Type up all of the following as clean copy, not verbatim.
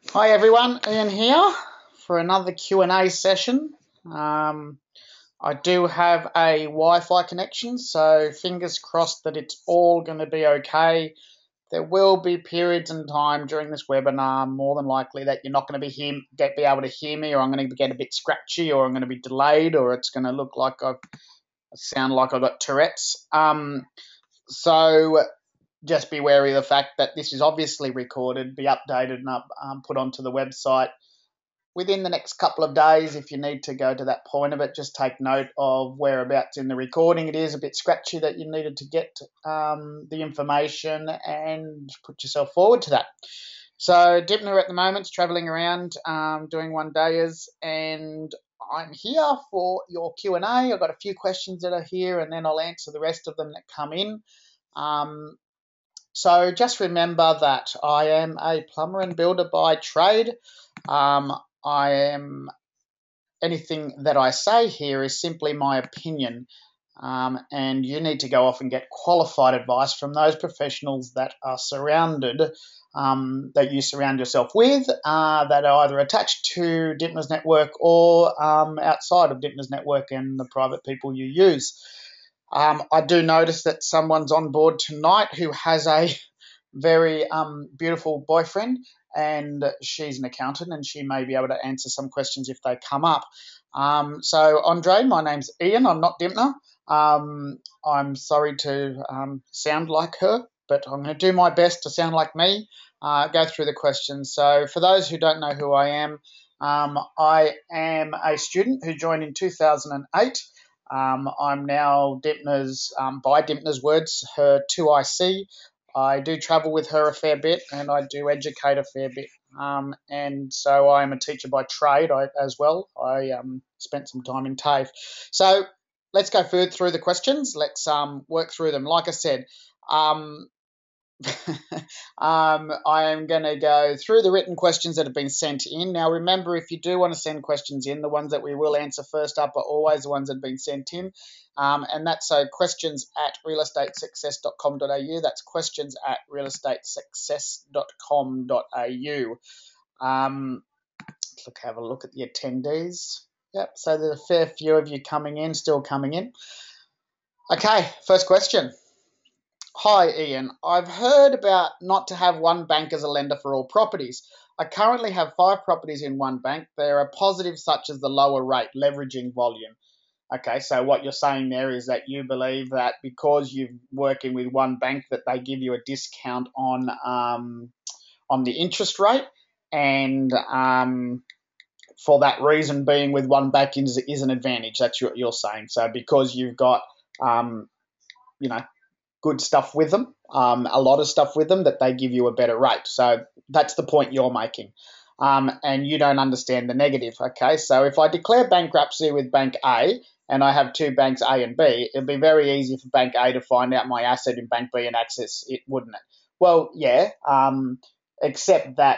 Hi everyone, Ian here for another Q&A session. I do have a Wi-Fi connection, so fingers crossed that it's all going to be okay. There will be periods in time during this webinar, more than likely, that you're not going to be able to hear me, or I'm going to get a bit scratchy, or I'm going to be delayed, or it's going to look like I sound like I've got Tourette's. So just be wary of the fact that this is obviously recorded, be updated and put onto the website within the next couple of days. If you need to go to that point of it, just take note of whereabouts in the recording it is a bit scratchy, that you needed to get the information and put yourself forward to that. So Dipner at the moment is travelling around doing one dayers, and I'm here for your Q&A. I've got a few questions that are here, and then I'll answer the rest of them that come in. So just remember that I am a plumber and builder by trade. I am Anything that I say here is simply my opinion, and you need to go off and get qualified advice from those professionals that are that you surround yourself with, that are either attached to Dipner's network or outside of Dipner's network and the private people you use. I do notice that someone's on board tonight who has a very beautiful boyfriend, and she's an accountant, and she may be able to answer some questions if they come up. So, Andre, my name's Ian. I'm not Dipner. I'm sorry to sound like her, but I'm going to do my best to sound like me. Go through the questions. So, for those who don't know who I am a student who joined in 2008. I'm now Dipner's, by Dipner's words, her 2IC. I do travel with her a fair bit, and I do educate a fair bit. And so I'm a teacher by trade as well. I spent some time in TAFE. So let's go through the questions. Let's work through them. Like I said, um, I am going to go through the written questions that have been sent in. Now, remember, if you do want to send questions in, the ones that we will answer first up are always the ones that have been sent in. And that's questions at realestatesuccess.com.au. That's questions at realestatesuccess.com.au. Have a look at the attendees. Yep, so there's a fair few of you still coming in. Okay, first question. Hi, Ian. I've heard about not to have one bank as a lender for all properties. I currently have 5 properties in one bank. There are positives such as the lower rate, leveraging volume. Okay, so what you're saying there is that you believe that because you're working with one bank, that they give you a discount on the interest rate, and for that reason, being with one bank is an advantage. That's what you're saying. So because you've got you know good stuff with them, a lot of stuff with them, that they give you a better rate. So that's the point you're making. And you don't understand the negative. Okay, so if I declare bankruptcy with Bank A and I have 2 banks A and B, it'd be very easy for Bank A to find out my asset in Bank B and access it, wouldn't it? Well, yeah, except that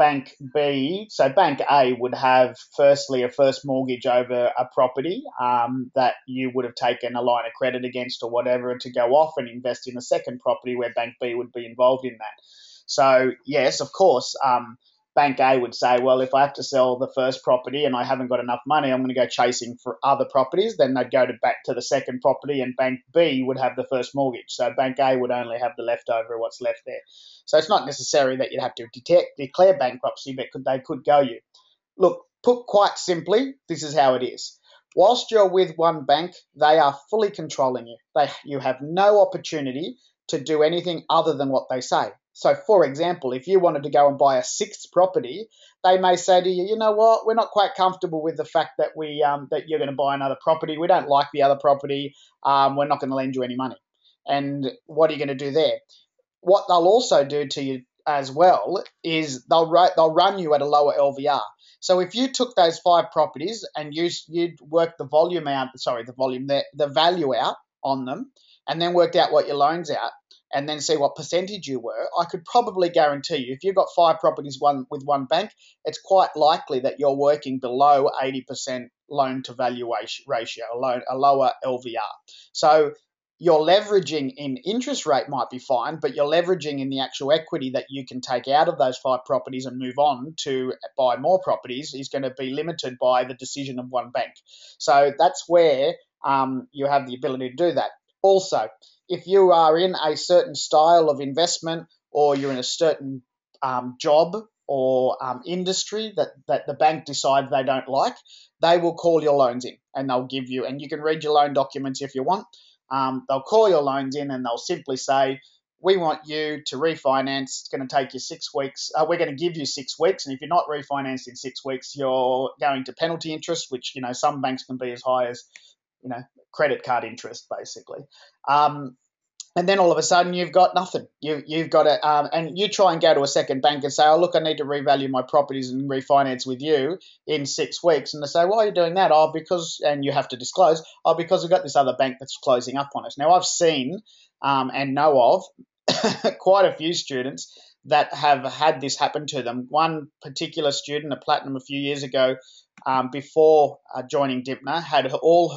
Bank A would have firstly a first mortgage over a property that you would have taken a line of credit against or whatever to go off and invest in a second property where Bank B would be involved in that. So, yes, of course, Bank A would say, well, if I have to sell the first property and I haven't got enough money, I'm going to go chasing for other properties. Then they'd go back to the second property, and Bank B would have the first mortgage. So Bank A would only have the leftover, what's left there. So it's not necessary that you'd have to declare bankruptcy, but they could go you. Look, put quite simply, this is how it is. Whilst you're with one bank, they are fully controlling you. You have no opportunity to do anything other than what they say. So, for example, if you wanted to go and buy a 6th property, they may say to you, you know what, we're not quite comfortable with the fact that that you're going to buy another property. We don't like the other property. We're not going to lend you any money. And what are you going to do there? What they'll also do to you as well is they'll run you at a lower LVR. So if you took those 5 properties and you'd work the value out on them, and then worked out what your loans out, and then see what percentage you were, I could probably guarantee you, if you've got 5 properties with one bank, it's quite likely that you're working below 80% loan to valuation ratio, a lower LVR. So your leveraging in interest rate might be fine, but your leveraging in the actual equity that you can take out of those 5 properties and move on to buy more properties is going to be limited by the decision of one bank. So that's where you have the ability to do that. Also, if you are in a certain style of investment, or you're in a certain job or industry that the bank decides they don't like, they will call your loans in and they'll give you, and you can read your loan documents if you want. They'll call your loans in and they'll simply say, we want you to refinance. It's going to take you 6 weeks. We're going to give you 6 weeks. And if you're not refinanced in 6 weeks, you're going to penalty interest, which, some banks can be as high as, credit card interest, basically. And then all of a sudden you've got nothing. You've got it, and you try and go to a second bank and say, oh, look, I need to revalue my properties and refinance with you in 6 weeks. And they say, why are you doing that? Oh, because, and you have to disclose, oh, because we've got this other bank that's closing up on us. Now, I've seen and know of quite a few students that have had this happen to them. One particular student, a platinum a few years ago, before joining Dipner, had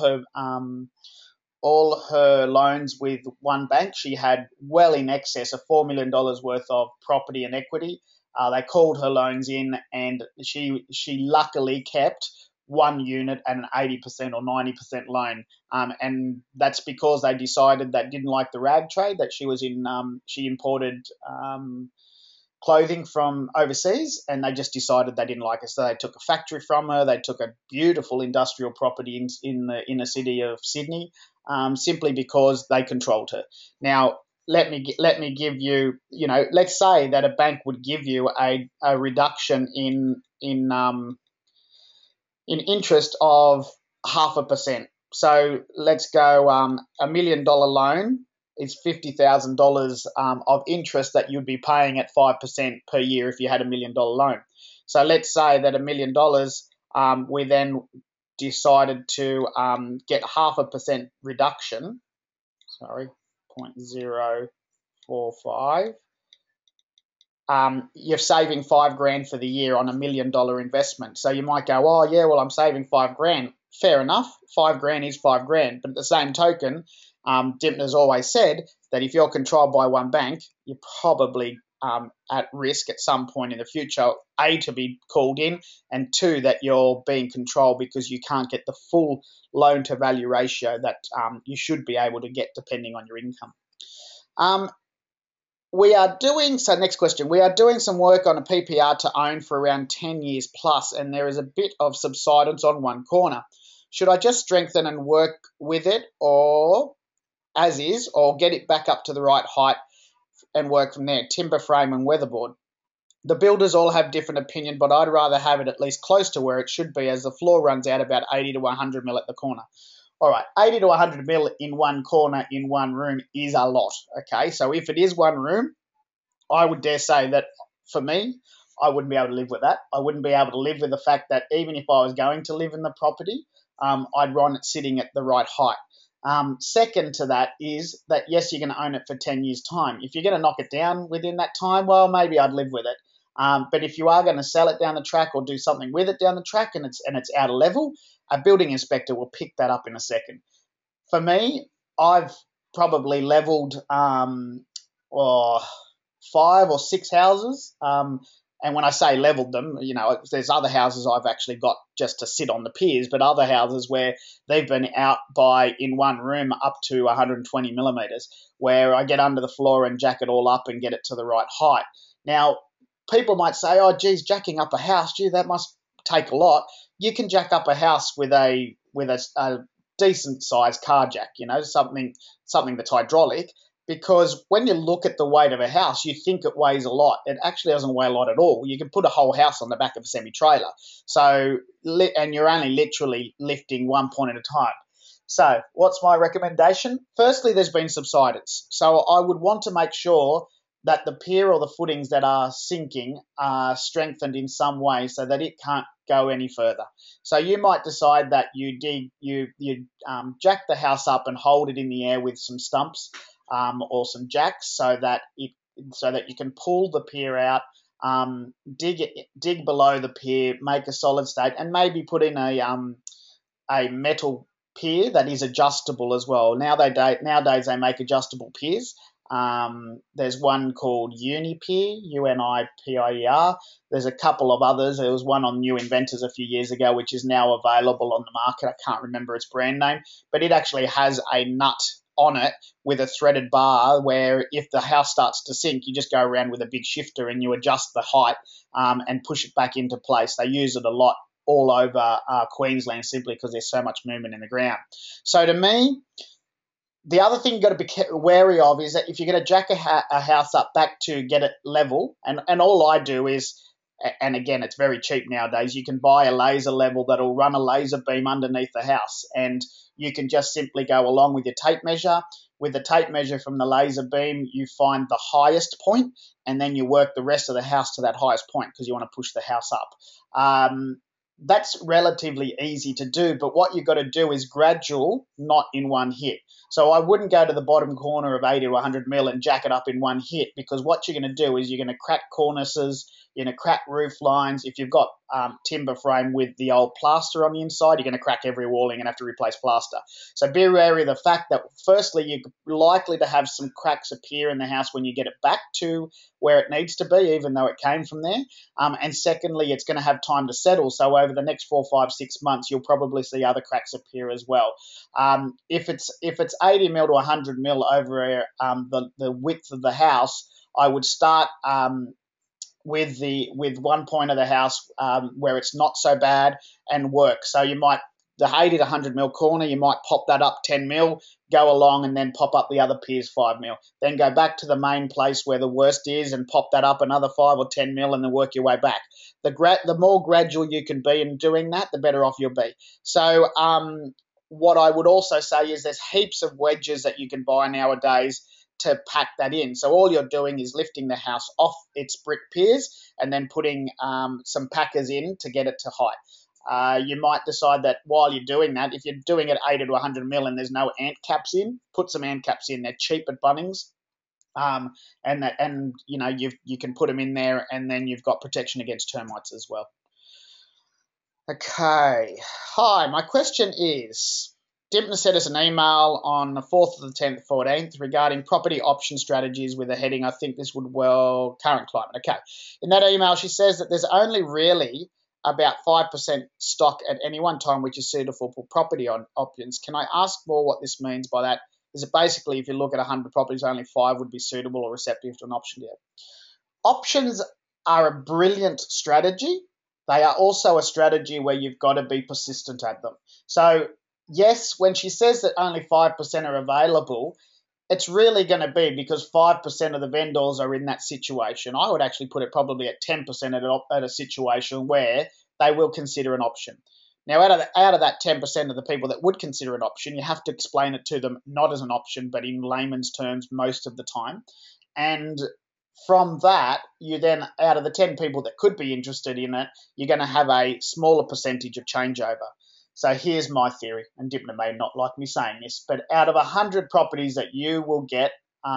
all her loans with one bank. She had well in excess of $4 million worth of property and equity. They called her loans in, and she luckily kept one unit at an 80% or 90% loan. And that's because they decided they didn't like the rag trade that she was in. She imported clothing from overseas, and they just decided they didn't like it. So they took a factory from her. They took a beautiful industrial property in the inner city of Sydney, simply because they controlled her. Now, let me give you, let's say that a bank would give you a reduction in interest of 0.5%. So let's go $1 million loan is $50,000 of interest that you'd be paying at 5% per year if you had $1 million loan. So let's say that $1 million, we then decided to get 0.5% reduction. Sorry, 0.045. You're saving $5,000 for the year on $1 million investment. So you might go, oh yeah, well I'm saving $5,000. Fair enough, $5,000 is $5,000. But at the same token, Dipner's always said that if you're controlled by one bank, you're probably at risk at some point in the future, A, to be called in, and 2, that you're being controlled because you can't get the full loan to value ratio that you should be able to get depending on your income. Next question. We are doing some work on a PPR to own for around 10 years plus, and there is a bit of subsidence on one corner. Should I just strengthen and work with it, or as is, or get it back up to the right height and work from there? Timber frame and weatherboard. The builders all have different opinion, but I'd rather have it at least close to where it should be, as the floor runs out about 80 to 100 mil at the corner. All right, 80 to 100 mil in one corner in one room is a lot, okay? So if it is one room, I would dare say that for me, I wouldn't be able to live with that. I wouldn't be able to live with the fact that even if I was going to live in the property, I'd want it sitting at the right height. Second to that is that, yes, you're going to own it for 10 years' time. If you're going to knock it down within that time, well, maybe I'd live with it. But if you are going to sell it down the track or do something with it down the track and it's out of level, a building inspector will pick that up in a second. For me, I've probably leveled 5 or 6 houses. And when I say leveled them, there's other houses I've actually got just to sit on the piers, but other houses where they've been out by, in one room, up to 120 millimetres, where I get under the floor and jack it all up and get it to the right height. Now, people might say, oh, geez, jacking up a house, that must take a lot. You can jack up a house with a decent-sized car jack, something that's hydraulic. Because when you look at the weight of a house, you think it weighs a lot. It actually doesn't weigh a lot at all. You can put a whole house on the back of a semi-trailer. And you're only literally lifting one point at a time. So what's my recommendation? Firstly, there's been subsidence. So I would want to make sure that the pier or the footings that are sinking are strengthened in some way so that it can't go any further. So you might decide that you jack the house up and hold it in the air with some stumps, or some jacks, so that you can pull the pier out, dig below the pier, make a solid state, and maybe put in a metal pier that is adjustable as well. Nowadays they make adjustable piers. There's one called Unipier, Unipier. There's a couple of others. There was one on New Inventors a few years ago, which is now available on the market. I can't remember its brand name, but it actually has a nut on it with a threaded bar where if the house starts to sink, you just go around with a big shifter and you adjust the height and push it back into place. They use it a lot all over Queensland simply because there's so much movement in the ground. So to me, the other thing you've got to be wary of is that if you're going to jack a house up back to get it level, and all I do is, and again, it's very cheap nowadays, you can buy a laser level that'll run a laser beam underneath the house, and you can just simply go along with your tape measure. With the tape measure from the laser beam, you find the highest point, and then you work the rest of the house to that highest point because you want to push the house up. That's relatively easy to do, but what you've got to do is gradual, not in one hit. So I wouldn't go to the bottom corner of 80 to 100 mil and jack it up in one hit, because what you're going to do is you're going to crack cornices, you're going to crack roof lines. If you've got timber frame with the old plaster on the inside, you're going to crack every wall and you're going to have to replace plaster. So be wary of the fact that firstly, you're likely to have some cracks appear in the house when you get it back to where it needs to be, even though it came from there. And secondly, it's going to have time to settle. So over the next 4, 5, 6 months, you'll probably see other cracks appear as well. If it's 80 mil to 100 mil over the width of the house, I would start with one point of the house where it's not so bad and work. So you might, the 80 to 100 mil corner, you might pop that up 10 mil, go along and then pop up the other piers 5 mil. Then go back to the main place where the worst is and pop that up another 5 or 10 mil and then work your way back. The more gradual you can be in doing that, the better off you'll be. So what I would also say is there's heaps of wedges that you can buy nowadays to pack that in. So all you're doing is lifting the house off its brick piers and then putting some packers in to get it to height. You might decide that while you're doing that, if you're doing it 80 to 100 mil and there's no ant caps in, put some ant caps in. They're cheap at Bunnings. And you know, you can put them in there, and then you've got protection against termites as well. Okay. Hi, my question is, Dimpner sent us an email on the 4th of the 10th, 14th regarding property option strategies with a heading, I think this would well, current climate. Okay. In that email, she says that there's only really about 5% stock at any one time which is suitable for property options. Can I ask more what this means by that? Is it basically if you look at 100 properties, only 5 would be suitable or receptive to an option deal? Options are a brilliant strategy. They are also a strategy where you've got to be persistent at them. So yes, when she says that only 5% are available, it's really going to be because 5% of the vendors are in that situation. I would actually put it probably at 10% at a situation where they will consider an option. Now, out of that 10% of the people that would consider an option, you have to explain it to them not as an option, but in layman's terms most of the time. And from that, you then, out of the 10 people that could be interested in it, you're going to have a smaller percentage of changeover. So here's my theory, and Dimpner may not like me saying this, but out of 100 properties that you will get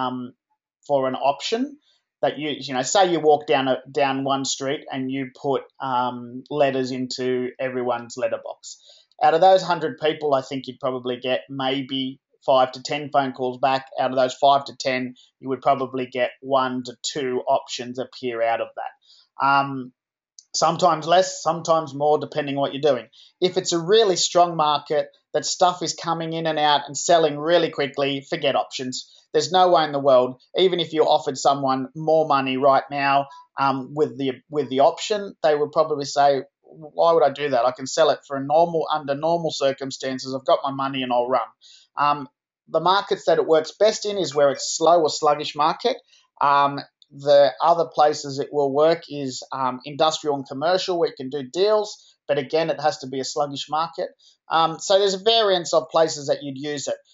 for an option, that you know, say you walk down one street and you put letters into everyone's letterbox. Out of those 100 people, I think you'd probably get maybe 5 to 10 phone calls back. Out of those 5 to 10, you would probably get 1 to 2 options appear out of that. Sometimes less, sometimes more, depending on what you're doing. If it's a really strong market, that stuff is coming in and out and selling really quickly, forget options. There's no way in the world, even if you offered someone more money right now with the option, they would probably say, why would I do that? I can sell it for under normal circumstances. I've got my money and I'll run. The markets that it works best in is where it's slow or sluggish market. The other places it will work is industrial and commercial, where you can do deals, but again, it has to be a sluggish market. So there's a variance of places that you'd use it.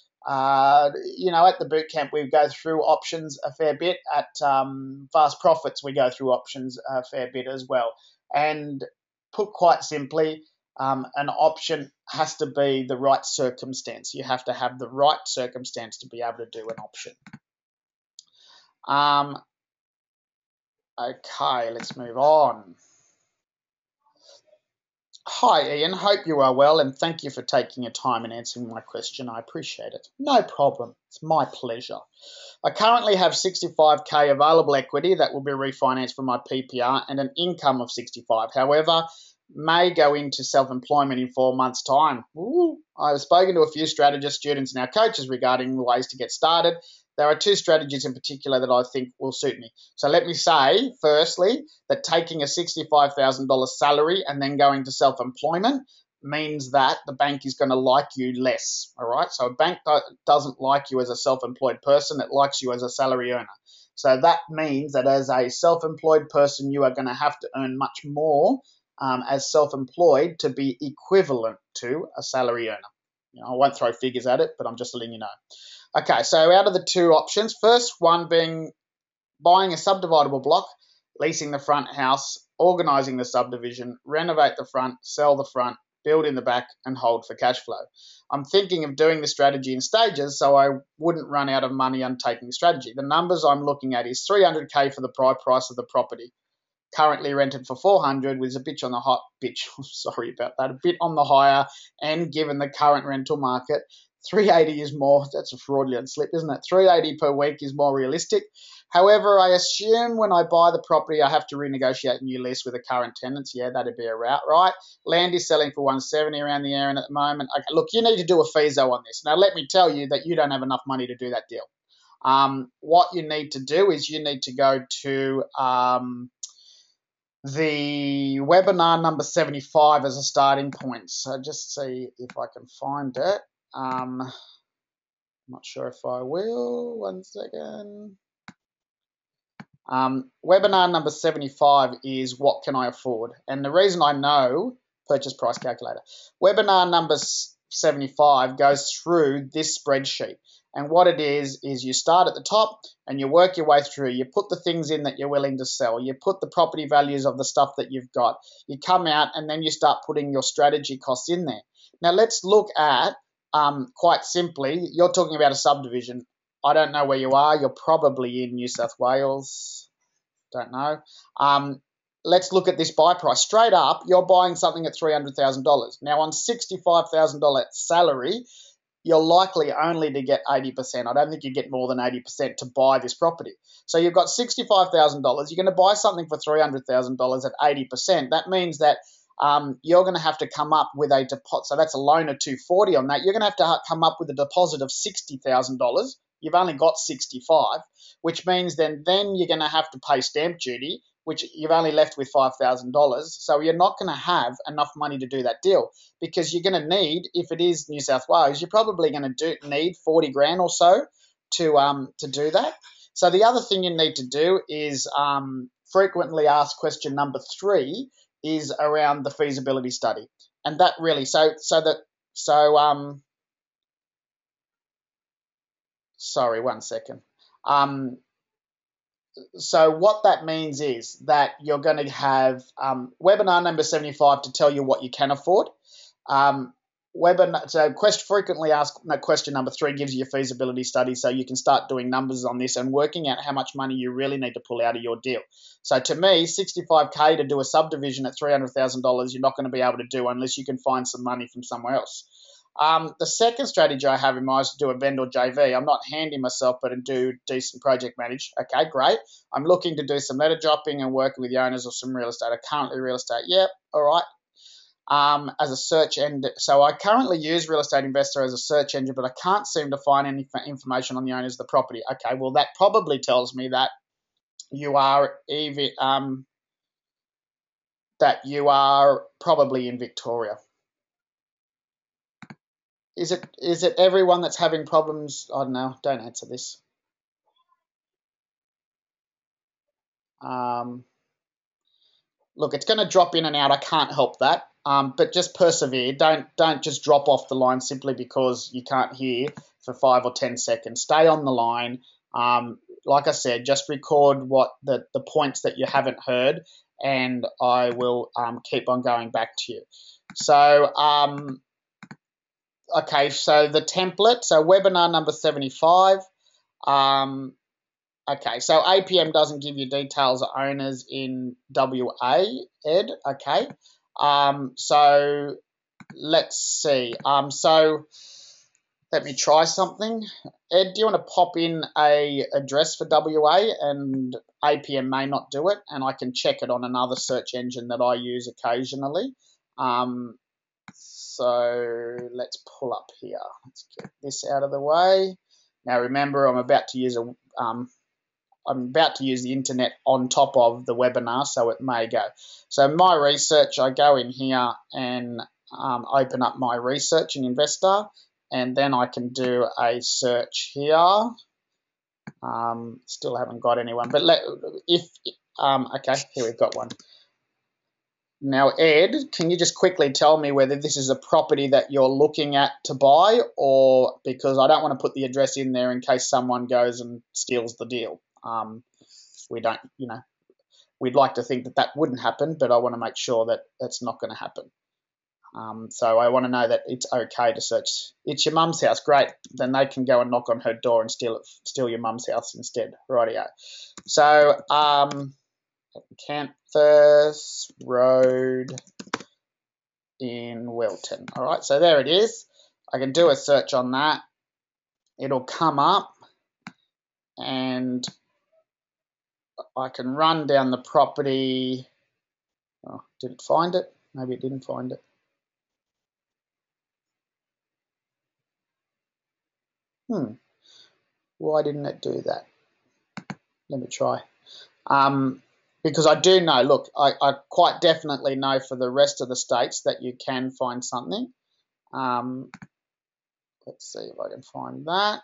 You know, at the boot camp, we go through options a fair bit. At Fast Profits, we go through options a fair bit as well. And put quite simply, an option has to be the right circumstance. You have to have the right circumstance to be able to do an option. Okay, let's move on. Hi, Ian. Hope you are well, and thank you for taking your time and answering my question. I appreciate it. No problem. It's my pleasure. I currently have 65k available equity that will be refinanced from my PPR and an income of 65. However, may go into self-employment in 4 months' time. Ooh. I've spoken to a few strategists, students, and our coaches regarding ways to get started. There are two strategies in particular that I think will suit me. So let me say, firstly, that taking a $65,000 salary and then going to self-employment means that the bank is going to like you less. All right. So a bank doesn't like you as a self-employed person, it likes you as a salary earner. So that means that as a self-employed person, you are going to have to earn much more as self-employed to be equivalent to a salary earner. I won't throw figures at it, but I'm just letting you know. Okay, so out of the two options, first one being buying a subdividable block, leasing the front house, organising the subdivision, renovate the front, sell the front, build in the back, and hold for cash flow. I'm thinking of doing the strategy in stages so I wouldn't run out of money undertaking the strategy. The numbers I'm looking at is 300k for the price of the property, currently rented for 400, with a bit on the hot sorry about that, a bit on the higher end given the current rental market. 380 is more, that's a fraudulent slip, isn't it? 380 per week is more realistic. However, I assume when I buy the property, I have to renegotiate a new lease with the current tenants. Yeah, that'd be a route, right? Land is selling for 170 around the area at the moment. Okay, look, you need to do a FISO on this. Now, let me tell you that you don't have enough money to do that deal. What you need to do is you need to go to the webinar number 75 as a starting point. So just see if I can find it. I'm not sure if I will. 1 second. Webinar number 75 is what can I afford? And the reason I know, purchase price calculator. Webinar number 75 goes through this spreadsheet. And what it is you start at the top and you work your way through. You put the things in that you're willing to sell. You put the property values of the stuff that you've got. You come out and then you start putting your strategy costs in there. Now let's look at, quite simply, you're talking about a subdivision. I don't know where you are. You're probably in New South Wales. Don't know. Let's look at this buy price. Straight up, you're buying something at $300,000. Now on $65,000 salary, you're likely only to get 80%. I don't think you get more than 80% to buy this property. So you've got $65,000. You're going to buy something for $300,000 at 80%. That means that you're going to have to come up with a deposit. So that's a loan of $240 on that. You're going to have to come up with a deposit of $60,000. You've only got 65, which means then you're going to have to pay stamp duty, which you've only left with $5,000. So you're not going to have enough money to do that deal, because you're going to need, if it is New South Wales, you're probably going to need 40 grand or so to do that. So the other thing you need to do is frequently asked question number 3 is around the feasibility study, and that really sorry, 1 second. So what that means is that you're going to have webinar number 75 to tell you what you can afford. Frequently asked question number 3 gives you a feasibility study, so you can start doing numbers on this and working out how much money you really need to pull out of your deal. So to me, 65k to do a subdivision at $300,000, you're not going to be able to do unless you can find some money from somewhere else. The second strategy I have in mind is to do a vendor JV. I'm not handy myself, but I do decent project manage. Okay, great. I'm looking to do some letter dropping and working with the owners of some real estate. Currently real estate, yep, all right. As a search engine. So I currently use Real Estate Investor as a search engine, but I can't seem to find any information on the owners of the property. Okay, well, that probably tells me that you are probably in Victoria. Is it everyone that's having problems? I don't know. Don't answer this. Look, it's going to drop in and out. I can't help that. But just persevere. Don't just drop off the line simply because you can't hear for 5 or 10 seconds. Stay on the line. Like I said, just record what the points that you haven't heard, and I will keep on going back to you. So, okay, so the template. So webinar number 75. Okay, so APM doesn't give you details of owners in WA, Ed, okay. So let's see. So let me try something. Ed, do you want to pop in a address for WA? And APM may not do it, and I can check it on another search engine that I use occasionally. So let's pull up here. Let's get this out of the way. Now remember, I'm about to use the internet on top of the webinar, so it may go. So my research, I go in here and open up my research in Investor, and then I can do a search here. Still haven't got anyone, but okay, here we've got one. Now, Ed, can you just quickly tell me whether this is a property that you're looking at to buy, or because I don't want to put the address in there in case someone goes and steals the deal. We don't, we'd like to think that that wouldn't happen, but I want to make sure that that's not going to happen. So I want to know that it's okay to search. It's your mum's house, great. Then they can go and knock on her door and steal your mum's house instead. Rightio. So Canthurst Road in Wilton. All right, so there it is. I can do a search on that. It'll come up, and I can run down the property. Oh, did it find it? Maybe it didn't find it. Why didn't it do that? Let me try. Because I do know, look, I quite definitely know for the rest of the states that you can find something. Let's see if I can find that.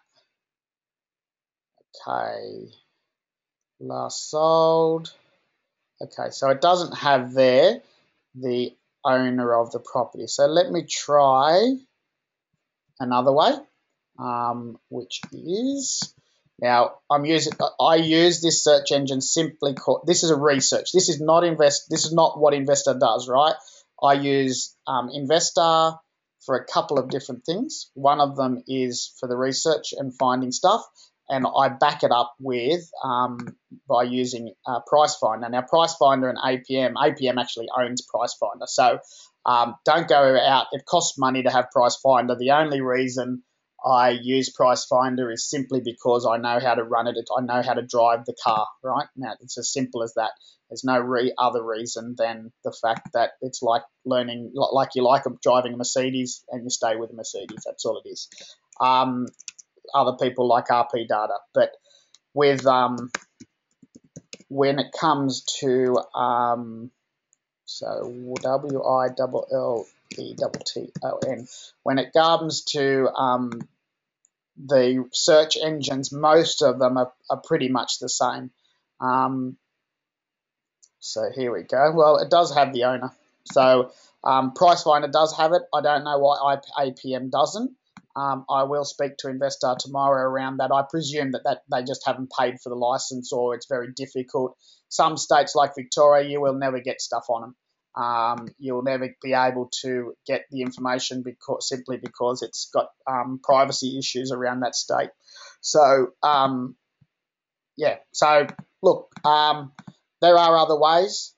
Okay, last sold. Okay, so it doesn't have there the owner of the property. So let me try another way, which is, now I use this search engine simply called, this is a research. This is not what Investor does, right? I use Investor for a couple of different things. One of them is for the research and finding stuff, and I back it up with by using Pricefinder. Now, Pricefinder and APM actually owns Pricefinder, so don't go out. It costs money to have Pricefinder. The only reason I use Pricefinder is simply because I know how to run it. I know how to drive the car, right? Now, it's as simple as that. There's no other reason than the fact that it's like learning, like you like driving a Mercedes and you stay with a Mercedes. That's all it is. Other people like RP data, but with when it comes to so WILLETTON, when it comes to the search engines, most of them are pretty much the same. So here we go. Well, it does have the owner. So Pricefinder does have it. I don't know why APM doesn't. I will speak to Investor tomorrow around that. I presume that they just haven't paid for the license, or it's very difficult. Some states like Victoria, you will never get stuff on them. You'll never be able to get the information simply because it's got privacy issues around that state. So, yeah. So, look, there are other ways.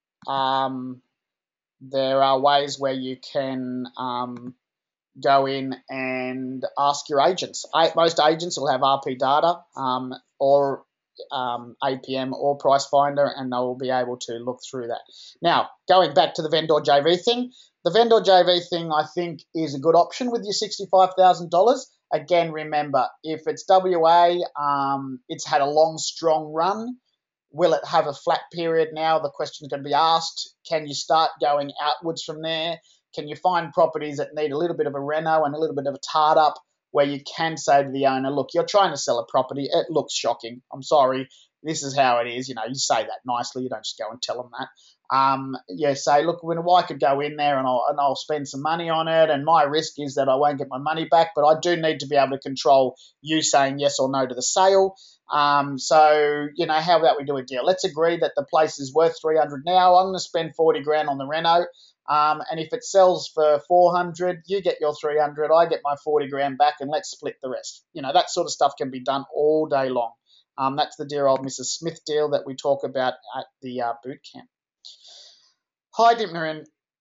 There are ways where you can go in and ask your agents. Most agents will have RP data or APM or Pricefinder, and they will be able to look through that. Now, going back to the vendor JV thing, the vendor JV thing I think is a good option with your $65,000. Again, remember, if it's WA, it's had a long, strong run. Will it have a flat period now? The question is going to be asked. Can you start going outwards from there? Can you find properties that need a little bit of a reno and a little bit of a tart up, where you can say to the owner, look, you're trying to sell a property. It looks shocking. I'm sorry. This is how it is. You say that nicely. You don't just go and tell them that. Say, look, I could go in there and I'll spend some money on it, and my risk is that I won't get my money back, but I do need to be able to control you saying yes or no to the sale. So, how about we do a deal? Let's agree that the place is worth 300 now. I'm going to spend 40 grand on the reno. And if it sells for 400, you get your 300, I get my 40 grand back, and let's split the rest. That sort of stuff can be done all day long. That's the dear old Mrs. Smith deal that we talk about at the boot camp. Hi, Dipmarin.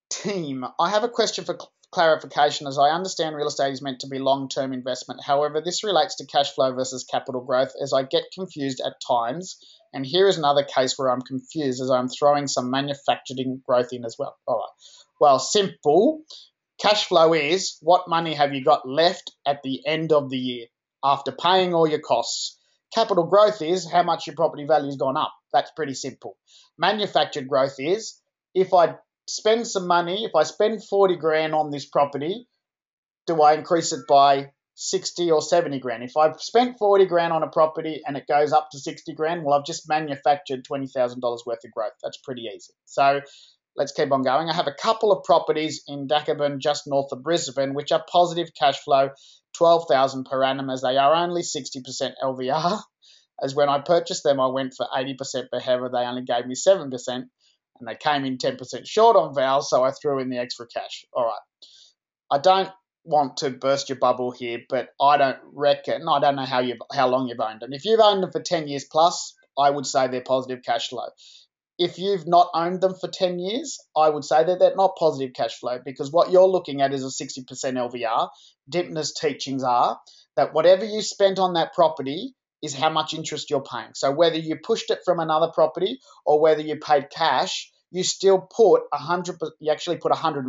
Team, I have a question for clarification, as I understand real estate is meant to be long-term investment. However, this relates to cash flow versus capital growth, as I get confused at times. And here is another case where I'm confused, as I'm throwing some manufacturing growth in as well. All right. Well, simple. Cash flow is what money have you got left at the end of the year after paying all your costs. Capital growth is how much your property value has gone up. That's pretty simple. Manufactured growth is if I spend some money, if I spend 40 grand on this property, do I increase it by 60 or 70 grand? If I've spent 40 grand on a property and it goes up to 60 grand, well, I've just manufactured $20,000 worth of growth. That's pretty easy. So let's keep on going. I have a couple of properties in Dacabin, just north of Brisbane, which are positive cash flow, 12,000 per annum, as they are only 60% LVR. As when I purchased them, I went for 80% per however they only gave me 7%, and they came in 10% short on Val, so I threw in the extra cash. All right. I don't want to burst your bubble here, but I don't know how long you've owned them. If you've owned them for 10 years plus, I would say they're positive cash flow. If you've not owned them for 10 years, I would say that they're not positive cash flow, because what you're looking at is a 60% LVR. Dipner's teachings are that whatever you spent on that property is how much interest you're paying. So whether you pushed it from another property or whether you paid cash, you still put 100%, you actually put 105%,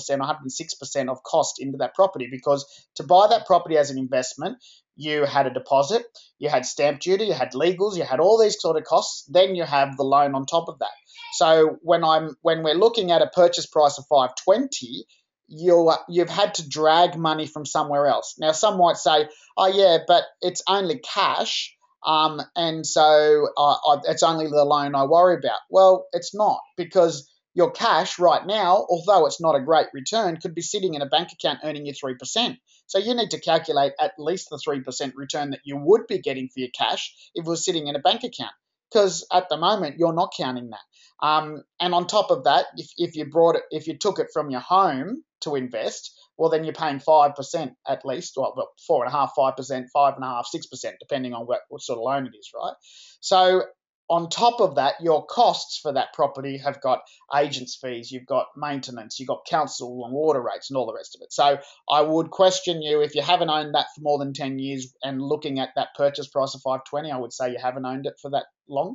106% of cost into that property, because to buy that property as an investment, you had a deposit, you had stamp duty, you had legals, you had all these sort of costs, then you have the loan on top of that. So when we're looking at a purchase price of 520, you've had to drag money from somewhere else. Now, some might say, oh yeah, but it's only cash, and so it's only the loan I worry about. Well, it's not, because your cash right now, although it's not a great return, could be sitting in a bank account earning you 3%. So you need to calculate at least the 3% return that you would be getting for your cash if it was sitting in a bank account, because at the moment you're not counting that. And on top of that, if you took it from your home to invest, well, then you're paying 5% at least, well, 4.5%, 5%, 5.5%, 6%, depending on what sort of loan it is, right? So on top of that, your costs for that property have got agents' fees, you've got maintenance, you've got council and water rates and all the rest of it. So I would question you, if you haven't owned that for more than 10 years and looking at that purchase price of 520, I would say you haven't owned it for that long.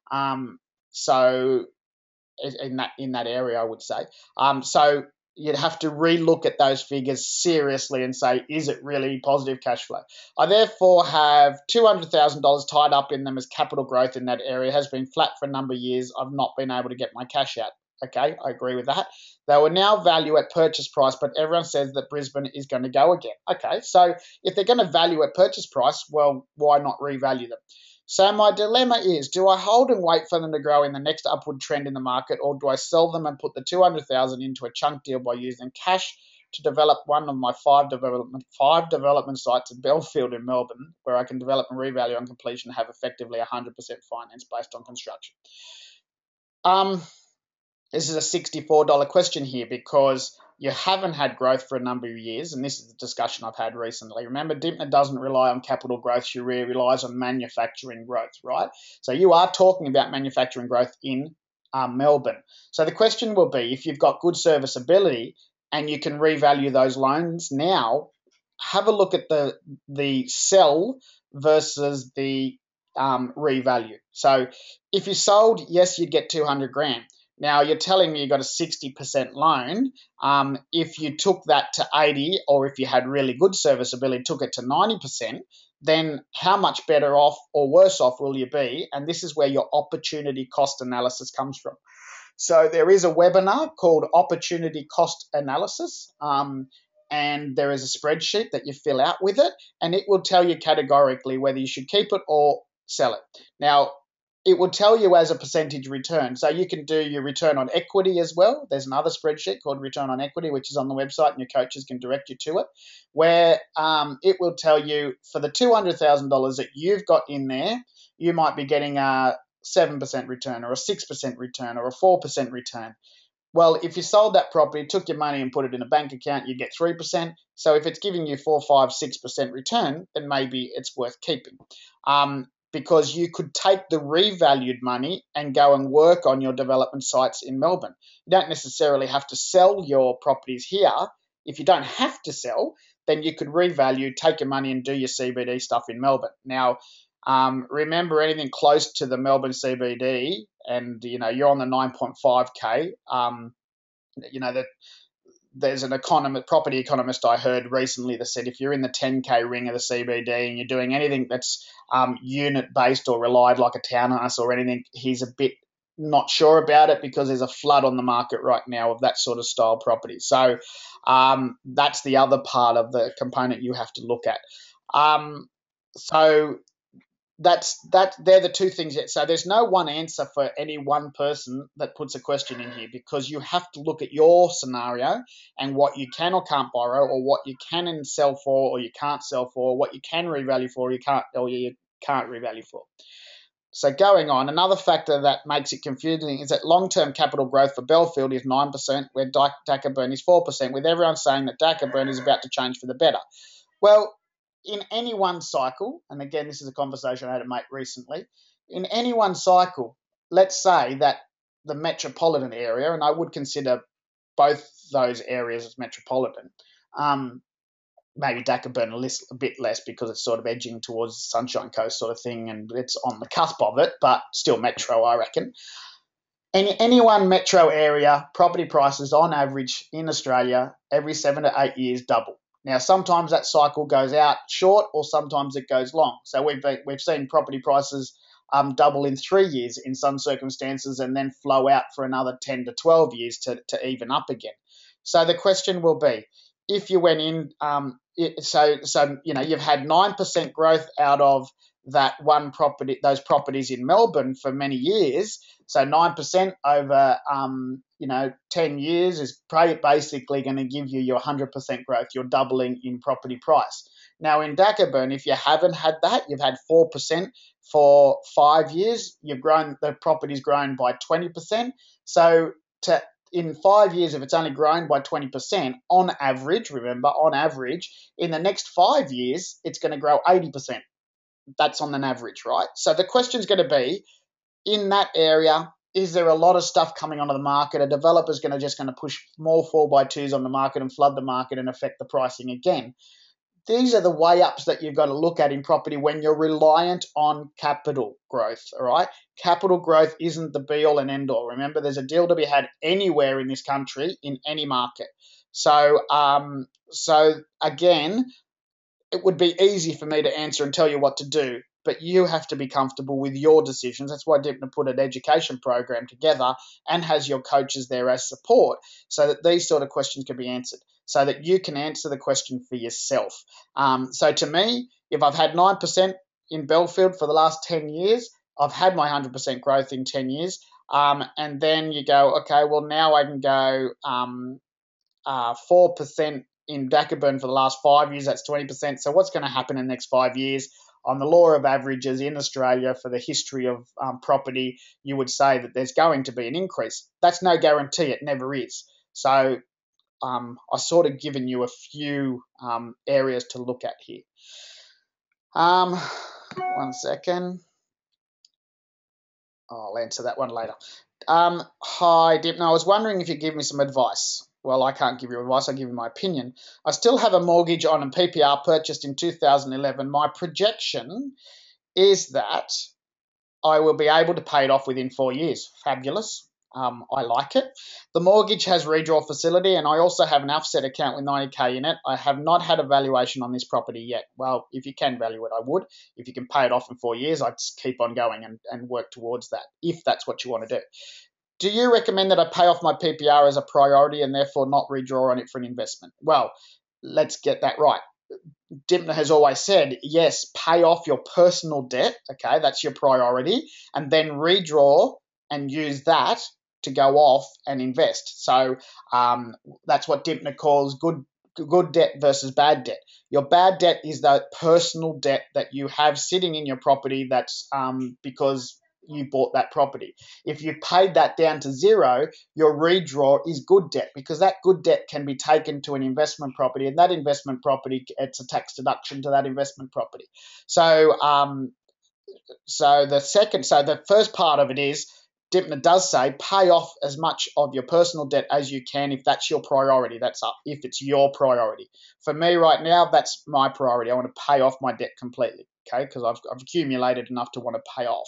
So in that area, I would say. So you'd have to relook at those figures seriously and say, is it really positive cash flow? I therefore have $200,000 tied up in them as capital growth in that area. It has been flat for a number of years. I've not been able to get my cash out. Okay, I agree with that. They will now value at purchase price, but everyone says that Brisbane is going to go again. Okay, so if they're going to value at purchase price, well, why not revalue them? So my dilemma is, do I hold and wait for them to grow in the next upward trend in the market, or do I sell them and put the 200,000 into a chunk deal by using cash to develop one of my five development sites in Belfield in Melbourne, where I can develop and revalue on completion and have effectively 100% finance based on construction? This is a $64 question here, because you haven't had growth for a number of years, and this is the discussion I've had recently. Remember, Dipner doesn't rely on capital growth, she really relies on manufacturing growth, right? So you are talking about manufacturing growth in Melbourne. So the question will be, if you've got good serviceability and you can revalue those loans now, have a look at the sell versus the revalue. So if you sold, yes, you'd get 200 grand. Now, you're telling me you got a 60% loan. If you took that to 80, or if you had really good serviceability, took it to 90%, then how much better off or worse off will you be? And this is where your opportunity cost analysis comes from. So there is a webinar called Opportunity Cost Analysis, and there is a spreadsheet that you fill out with it, and it will tell you categorically whether you should keep it or sell it. Now, it will tell you as a percentage return. So you can do your return on equity as well. There's another spreadsheet called return on equity, which is on the website, and your coaches can direct you to it, where it will tell you for the $200,000 that you've got in there, you might be getting a 7% return or a 6% return or a 4% return. Well, if you sold that property, took your money and put it in a bank account, you get 3%. So if it's giving you 4, 5, 6% return, then maybe it's worth keeping. because you could take the revalued money and go and work on your development sites in Melbourne. You don't necessarily have to sell your properties here. If you don't have to sell, then you could revalue, take your money and do your CBD stuff in Melbourne. Now, remember, anything close to the Melbourne CBD, and you're on the 9.5k. That there's an property economist I heard recently that said if you're in the 10k ring of the CBD and you're doing anything that's unit based or relied like a townhouse or anything, he's a bit not sure about it because there's a flood on the market right now of that sort of style property. So that's the other part of the component you have to look at. So they're the two things. So there's no one answer for any one person that puts a question in here, because you have to look at your scenario and what you can or can't borrow, or what you can and sell for or you can't sell for, what you can revalue for or you can't revalue for. So going on, another factor that makes it confusing is that long-term capital growth for Belfield is 9%, where Dacreburn is 4%, with everyone saying that Dacreburn is about to change for the better. Well, in any one cycle, and again, this is a conversation I had a mate recently, in any one cycle, let's say that the metropolitan area, and I would consider both those areas as metropolitan, maybe Dacreburn a bit less because it's sort of edging towards the Sunshine Coast sort of thing, and it's on the cusp of it, but still metro, I reckon. In any one metro area, property prices on average in Australia every 7 to 8 years double. Now, sometimes that cycle goes out short, or sometimes it goes long. So we've seen property prices double in 3 years in some circumstances, and then flow out for another 10 to 12 years to even up again. So the question will be, if you went in, you've had 9% growth out of that one property, those properties in Melbourne for many years. So 9% over 10 years is basically going to give you your 100% growth. You're doubling in property price. Now in Dacreburn, if you haven't had that, you've had 4% for 5 years. The property's grown by 20%. So in 5 years, if it's only grown by 20%, on average, in the next 5 years, it's going to grow 80%. That's on an average, right? So the question's going to be, in that area, is there a lot of stuff coming onto the market? A developer's going to push more 4x2s on the market and flood the market and affect the pricing again. These are the way ups that you've got to look at in property when you're reliant on capital growth, all right? Capital growth isn't the be-all and end-all. Remember, there's a deal to be had anywhere in this country, in any market. So again, it would be easy for me to answer and tell you what to do, but you have to be comfortable with your decisions. That's why Dipner put an education program together and has your coaches there as support, so that these sort of questions can be answered, so that you can answer the question for yourself. So to me, if I've had 9% in Belfield for the last 10 years, I've had my 100% growth in 10 years. And then you go, okay, well, now I can go 4% in Dacreburn for the last 5 years. That's 20%. So what's going to happen in the next 5 years? On the law of averages in Australia, for the history of property, you would say that there's going to be an increase. That's no guarantee. It never is. So I sort of given you a few areas to look at here. 1 second. I'll answer that one later. Hi, Dipno. I was wondering if you'd give me some advice. Well, I can't give you advice. I'll give you my opinion. I still have a mortgage on a PPR purchased in 2011. My projection is that I will be able to pay it off within 4 years. Fabulous. I like it. The mortgage has redraw facility, and I also have an offset account with 90k in it. I have not had a valuation on this property yet. Well, if you can value it, I would. If you can pay it off in 4 years, I'd just keep on going and work towards that, if that's what you want to do. Do you recommend that I pay off my PPR as a priority and therefore not redraw on it for an investment? Well, let's get that right. Dipner has always said, yes, pay off your personal debt, okay, that's your priority, and then redraw and use that to go off and invest. So that's what Dipner calls good debt versus bad debt. Your bad debt is that personal debt that you have sitting in your property that's because you bought that property. If you paid that down to zero, your redraw is good debt, because that good debt can be taken to an investment property, and that investment property, it's a tax deduction to that investment property. So the first part of it is, Dipner does say pay off as much of your personal debt as you can if that's your priority. That's up if it's your priority. For me right now, that's my priority. I want to pay off my debt completely, okay, because I've accumulated enough to want to pay off.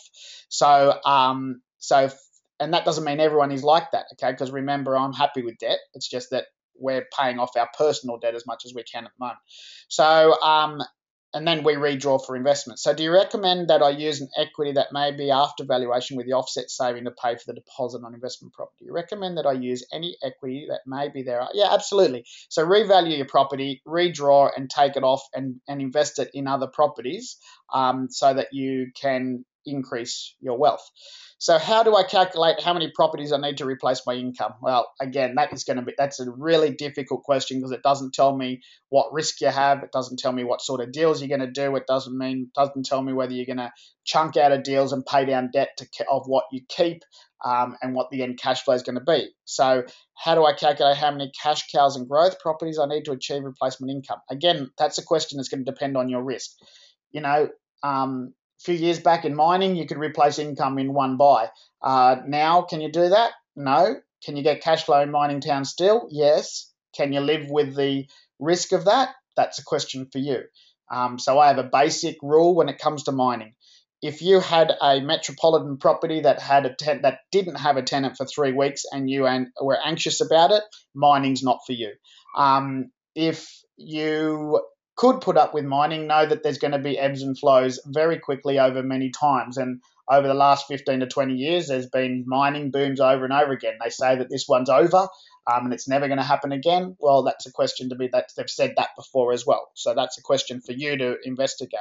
And that doesn't mean everyone is like that, okay, because remember, I'm happy with debt. It's just that we're paying off our personal debt as much as we can at the moment. And then we redraw for investment. So do you recommend that I use an equity that may be after valuation with the offset saving to pay for the deposit on investment property? You recommend that I use any equity that may be there? Yeah, absolutely. So revalue your property, redraw and take it off and invest it in other properties so that you can increase your wealth. So how do I calculate how many properties I need to replace my income? Well, again, that's a really difficult question because it doesn't tell me what risk you have. It doesn't tell me what sort of deals you're going to do. It doesn't tell me whether you're going to chunk out of deals and pay down debt of what you keep and what the end cash flow is going to be. So how do I calculate how many cash cows and growth properties I need to achieve replacement income? Again, that's a question that's going to depend on your risk. A few years back in mining, you could replace income in one buy. Now, can you do that? No. Can you get cash flow in mining towns still? Yes. Can you live with the risk of that? That's a question for you. So I have a basic rule when it comes to mining. If you had a metropolitan property that didn't have a tenant for 3 weeks and you were anxious about it, mining's not for you. If you could put up with mining, know that there's going to be ebbs and flows very quickly over many times. And over the last 15 to 20 years, there's been mining booms over and over again. They say that this one's over and it's never going to happen again. Well, that's a question to be that they've said that before as well. So that's a question for you to investigate.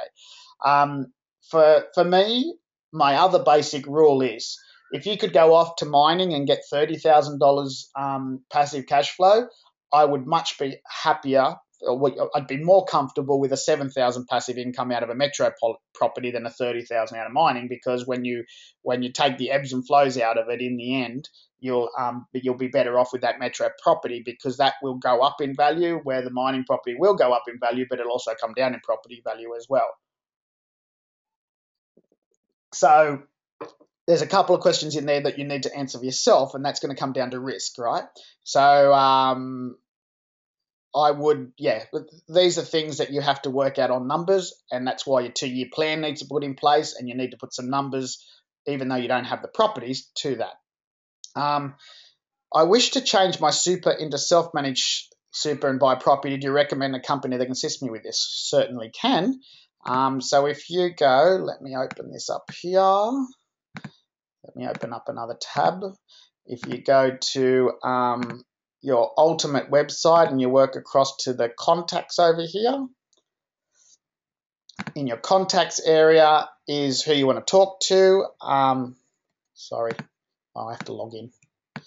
For me, my other basic rule is if you could go off to mining and get $30,000 passive cash flow, I would much be happier. I'd be more comfortable with a 7,000 passive income out of a metro property than a 30,000 out of mining, because when you take the ebbs and flows out of it, in the end, you'll be better off with that metro property because that will go up in value, where the mining property will go up in value, but it'll also come down in property value as well. So there's a couple of questions in there that you need to answer for yourself, and that's going to come down to risk, right? So these are things that you have to work out on numbers, and that's why your 2-year plan needs to put in place, and you need to put some numbers, even though you don't have the properties, to that. I wish to change my super into self-managed super and buy property. Do you recommend a company that can assist me with this? Certainly can. So if you go, let me open this up here. Let me open up another tab. If you go to your Ultimate website and you work across to the contacts over here, in your contacts area is who you want to talk to. Sorry, I have to log in.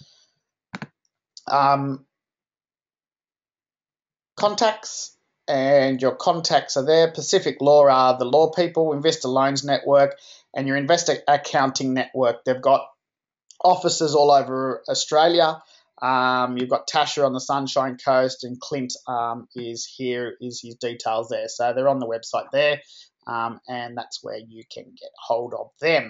Contacts, and your contacts are there. Pacific Law are the law people, Investor Loans Network, and your Investor Accounting Network. They've got offices all over Australia. You've got Tasha on the Sunshine Coast, and Clint is his details there. So they're on the website there, and that's where you can get hold of them.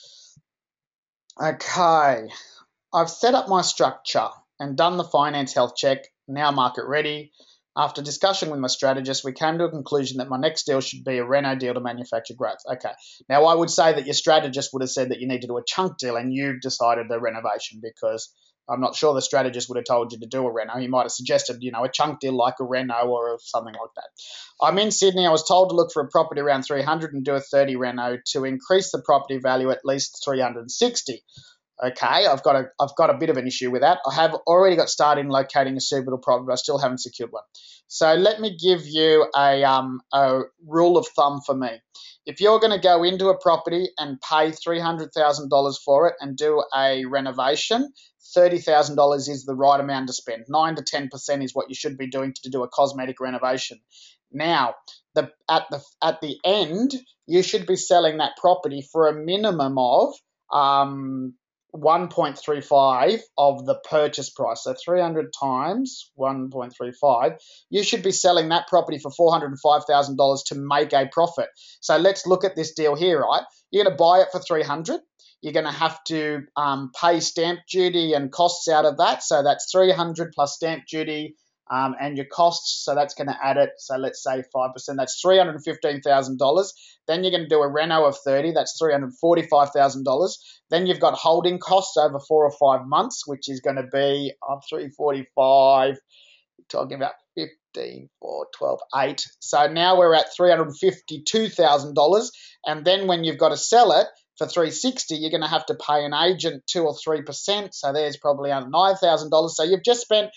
Okay, I've set up my structure and done the finance health check, now market ready. After discussion with my strategist, we came to a conclusion that my next deal should be a reno deal to manufacture growth. Okay, now I would say that your strategist would have said that you need to do a chunk deal, and you've decided the renovation, because I'm not sure the strategist would have told you to do a reno. He might have suggested, a chunk deal like a reno or something like that. I'm in Sydney. I was told to look for a property around 300 and do a 30 reno to increase the property value at least 360. Okay, I've got a bit of an issue with that. I have already got started in locating a suitable property, but I still haven't secured one. So let me give you a rule of thumb for me. If you're going to go into a property and pay $300,000 for it and do a renovation, $30,000 is the right amount to spend. 9 to 10% is what you should be doing to do a cosmetic renovation. Now, at the end, you should be selling that property for a minimum of 1.35 of the purchase price. So 300 times 1.35, you should be selling that property for $405,000 to make a profit. So let's look at this deal here, right? You're going to buy it for 300. You're going to have to pay stamp duty and costs out of that. So that's 300 plus stamp duty and your costs. So that's going to add it. So let's say 5%. That's $315,000. Then you're going to do a reno of 30. That's $345,000. Then you've got holding costs over 4 or 5 months, which is going to be 345. Talking about 15, 4, 12, 8. So now we're at $352,000. And then when you've got to sell it for 360, you're going to have to pay an agent 2 or 3%. So there's probably under $9,000. So you've just spent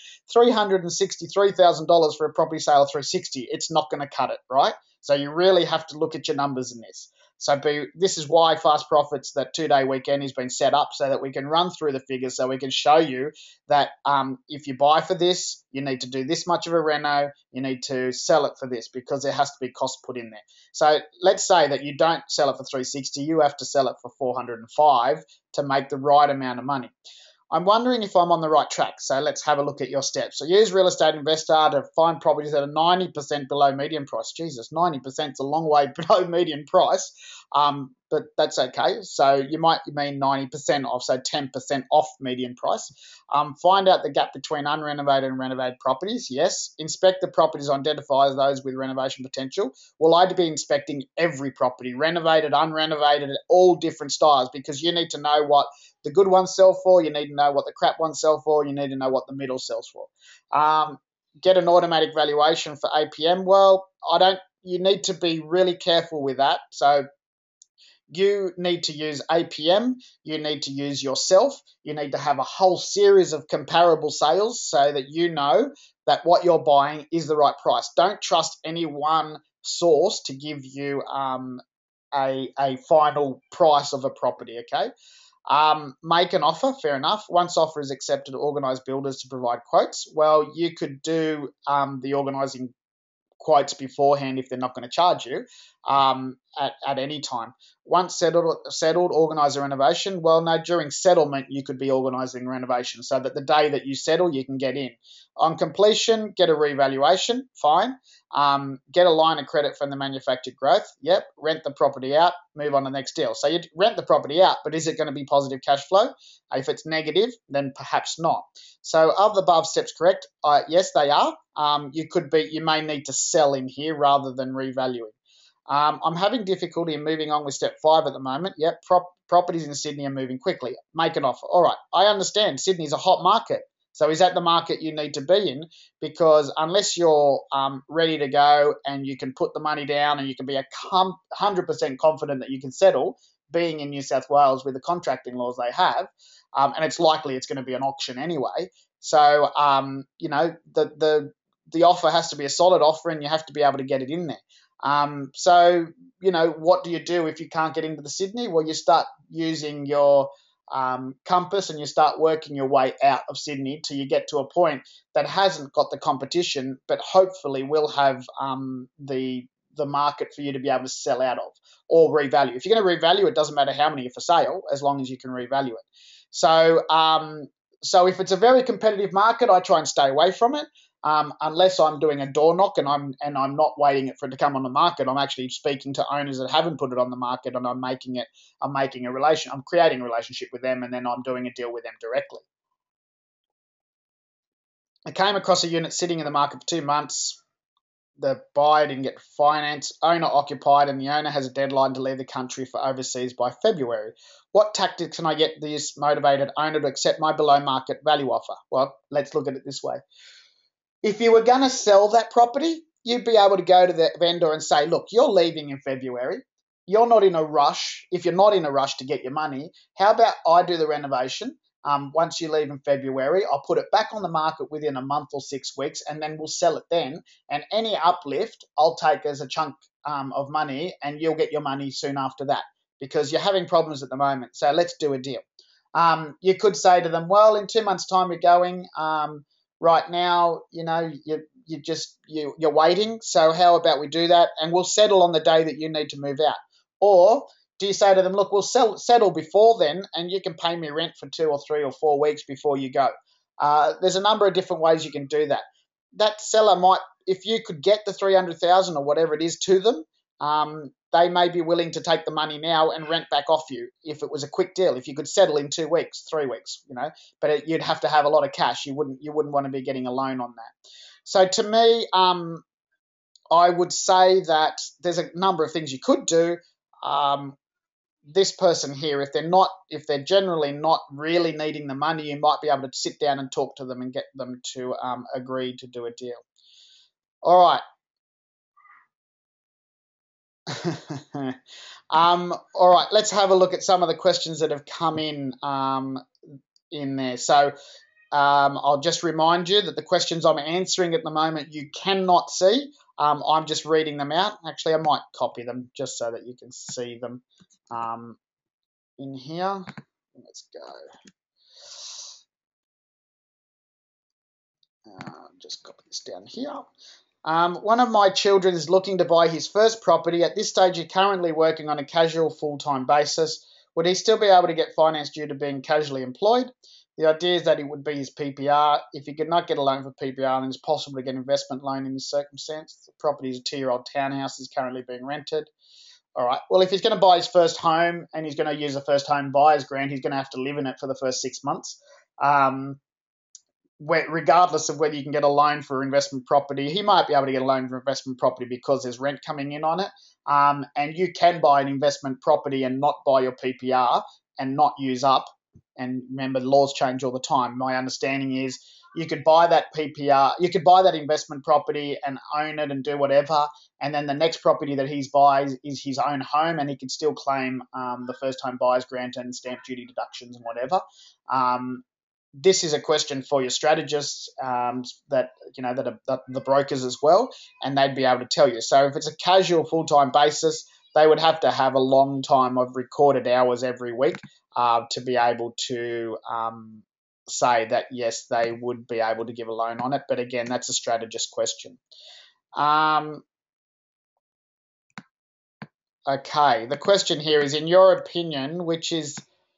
$363,000 for a property sale of 360. It's not going to cut it, right? So you really have to look at your numbers in this. So this is why Fast Profits, that 2-day weekend, has been set up so that we can run through the figures, so we can show you that if you buy for this, you need to do this much of a reno, you need to sell it for this, because there has to be cost put in there. So let's say that you don't sell it for 360, you have to sell it for 405 to make the right amount of money. I'm wondering if I'm on the right track. So let's have a look at your steps. So use Real Estate Investor to find properties that are 90% below median price. Jesus, 90% is a long way below median price, but that's okay. So you might mean 90% off, so 10% off median price. Find out the gap between unrenovated and renovated properties. Yes. Inspect the properties, identify those with renovation potential. We'll either be inspecting every property, renovated, unrenovated, all different styles, because you need to know what the good ones sell for, you need to know what the crap ones sell for, you need to know what the middle sells for. Get an automatic valuation for APM. Well, you need to be really careful with that. So you need to use APM, you need to use yourself, you need to have a whole series of comparable sales so that you know that what you're buying is the right price. Don't trust any one source to give you a final price of a property, okay? Make an offer, fair enough. Once offer is accepted, organise builders to provide quotes. Well, you could do the organising quotes beforehand if they're not going to charge you at any time. Once settled, organise a renovation. Well, no, during settlement, you could be organising renovation so that the day that you settle, you can get in. On completion, get a revaluation, fine. Get a line of credit from the manufactured growth. Yep. Rent the property out, move on to the next deal. So you rent the property out, but is it going to be positive cash flow? If it's negative, then perhaps not. So are the above steps correct? Yes, they are. You may need to sell in here rather than revaluing. I'm having difficulty in moving on with step 5 at the moment. Yep, properties in Sydney are moving quickly. Make an offer. All right, I understand Sydney's a hot market. So is that the market you need to be in? Because unless you're ready to go and you can put the money down and you can be 100% confident that you can settle, being in New South Wales with the contracting laws they have, and it's likely it's going to be an auction anyway. So, the offer has to be a solid offer and you have to be able to get it in there. So, what do you do if you can't get into the Sydney? Well, you start using your compass and you start working your way out of Sydney till you get to a point that hasn't got the competition, but hopefully will have the market for you to be able to sell out of or revalue. If you're going to revalue, it doesn't matter how many are for sale as long as you can revalue it. So if it's a very competitive market, I try and stay away from it. Unless I'm doing a door knock and I'm not waiting for it to come on the market. I'm actually speaking to owners that haven't put it on the market, and I'm creating a relationship with them, and then I'm doing a deal with them directly. I came across a unit sitting in the market for 2 months. The buyer didn't get finance, owner occupied, and the owner has a deadline to leave the country for overseas by February. What tactics can I get this motivated owner to accept my below market value offer? Well, let's look at it this way. If you were going to sell that property, you'd be able to go to the vendor and say, look, you're leaving in February. You're not in a rush. If you're not in a rush to get your money, how about I do the renovation? Once you leave in February, I'll put it back on the market within a month or 6 weeks, and then we'll sell it then. And any uplift, I'll take as a chunk of money, and you'll get your money soon after that, because you're having problems at the moment. So let's do a deal. You could say to them, well, in 2 months' time we're going. Right now, you're waiting. So how about we do that, and we'll settle on the day that you need to move out. Or do you say to them, look, we'll settle before then, and you can pay me rent for 2 or 3 or 4 weeks before you go? There's a number of different ways you can do that. That seller might, if you could get the 300,000 or whatever it is to them, they may be willing to take the money now and rent back off you if it was a quick deal. If you could settle in 2 weeks, 3 weeks, but you'd have to have a lot of cash. You wouldn't want to be getting a loan on that. So to me, I would say that there's a number of things you could do. This person here, if they're generally not really needing the money, you might be able to sit down and talk to them and get them to agree to do a deal. All right. All right, let's have a look at some of the questions that have come in there. So I'll just remind you that the questions I'm answering at the moment you cannot see. I'm just reading them out. Actually, I might copy them just so that you can see them in here. Let's go. Just copy this down here. One of my children is looking to buy his first property. At this stage, he's currently working on a casual full-time basis. Would he still be able to get finance due to being casually employed? The idea is that it would be his PPR. If he could not get a loan for PPR, then it's possible to get an investment loan in this circumstance. The property is a 2-year-old townhouse, is currently being rented. All right. Well, if he's going to buy his first home and he's going to use the first home buyer's grant, he's going to have to live in it for the first 6 months. Regardless of whether you can get a loan for investment property, he might be able to get a loan for investment property because there's rent coming in on it. And you can buy an investment property and not buy your PPR and not use up. And remember, the laws change all the time. My understanding is you could buy that PPR, you could buy that investment property and own it and do whatever. And then the next property that he buys is his own home, and he can still claim the first home buyer's grant and stamp duty deductions and whatever. This is a question for your strategists that are the brokers as well, and they'd be able to tell you. So if it's a casual full-time basis, they would have to have a long time of recorded hours every week to be able to say that, yes, they would be able to give a loan on it. But again, that's a strategist question. Okay, the question here is, in your opinion, which is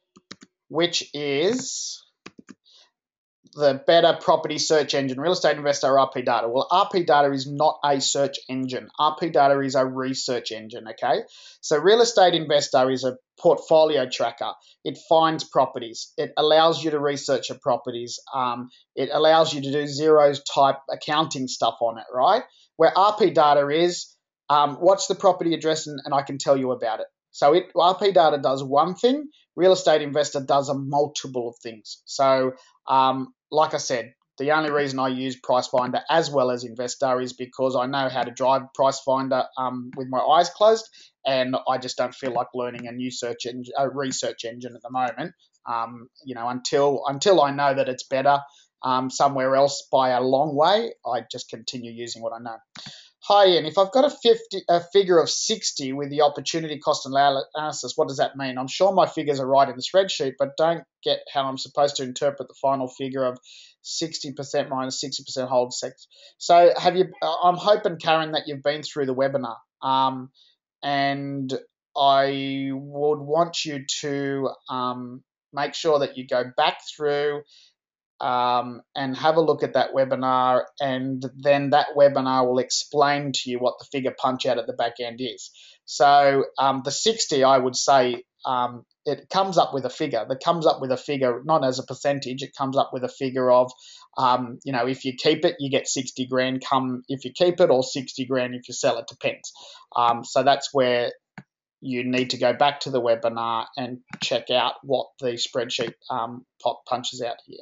the better property search engine, Real Estate Investor or RP Data? Well, RP Data is not a search engine. RP Data is a research engine, okay? So Real Estate Investor is a portfolio tracker. It finds properties. It allows you to research your properties. It allows you to do zeros type accounting stuff on it, right? Where RP Data is, what's the property address, and I can tell you about it. So RP Data does one thing. Real Estate Investor does a multiple of things. So like I said, the only reason I use Pricefinder as well as Investor is because I know how to drive Pricefinder with my eyes closed, and I just don't feel like learning a new research engine at the moment. Until I know that it's better somewhere else by a long way, I just continue using what I know. Hi, Ian. If I've got a figure of 60 with the opportunity cost analysis, what does that mean? I'm sure my figures are right in the spreadsheet, but don't get how I'm supposed to interpret the final figure of 60% minus 60% hold sex. So I'm hoping, Karen, that you've been through the webinar. And I would want you to make sure that you go back through and have a look at that webinar, and then that webinar will explain to you what the figure punch out at the back end is. So the 60, I would say, it comes up with a figure. That comes up with a figure, not as a percentage. It comes up with a figure of, if you keep it, you get 60 grand if you keep it, or 60 grand if you sell it, depends. So that's where you need to go back to the webinar and check out what the spreadsheet punches out here.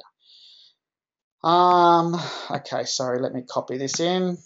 Okay, sorry, let me copy this in.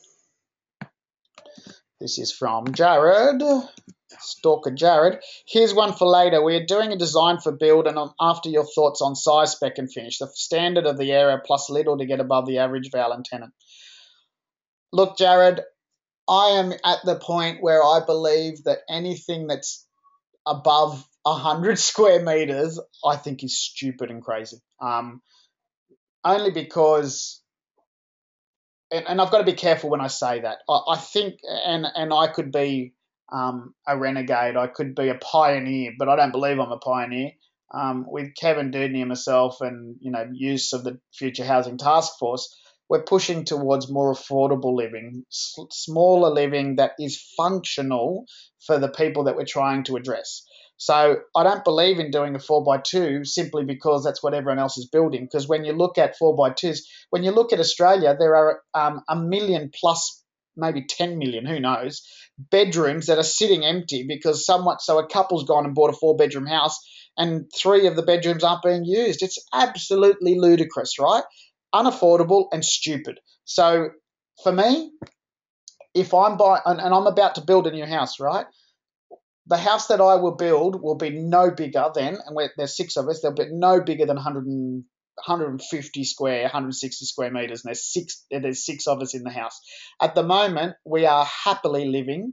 This is from Jared, Stalker Jared. Here's one for later. We are doing a design for build, and I'm after your thoughts on size, spec, and finish. The standard of the area plus little to get above the average val and tenant. Look, Jared, I am at the point where I believe that anything that's above 100 square meters, I think is stupid and crazy. Only because, and I've got to be careful when I say that. I think, and I could be a renegade. I could be a pioneer, but I don't believe I'm a pioneer. With Kevin Dudney and myself, and use of the Future Housing Task Force, we're pushing towards more affordable living, smaller living that is functional for the people that we're trying to address. So I don't believe in doing a 4x2 simply because that's what everyone else is building. Because when you look at 4x2s, when you look at Australia, there are a million plus, maybe 10 million, who knows, bedrooms that are sitting empty because so a couple's gone and bought a 4-bedroom house and 3 of the bedrooms aren't being used. It's absolutely ludicrous, right? Unaffordable and stupid. So for me, if I'm buying and I'm about to build a new house, right? The house that I will build will be no bigger than, and there's 6 of us, they'll be no bigger than 150 square, 160 square meters, and there's six of us in the house. At the moment, we are happily living.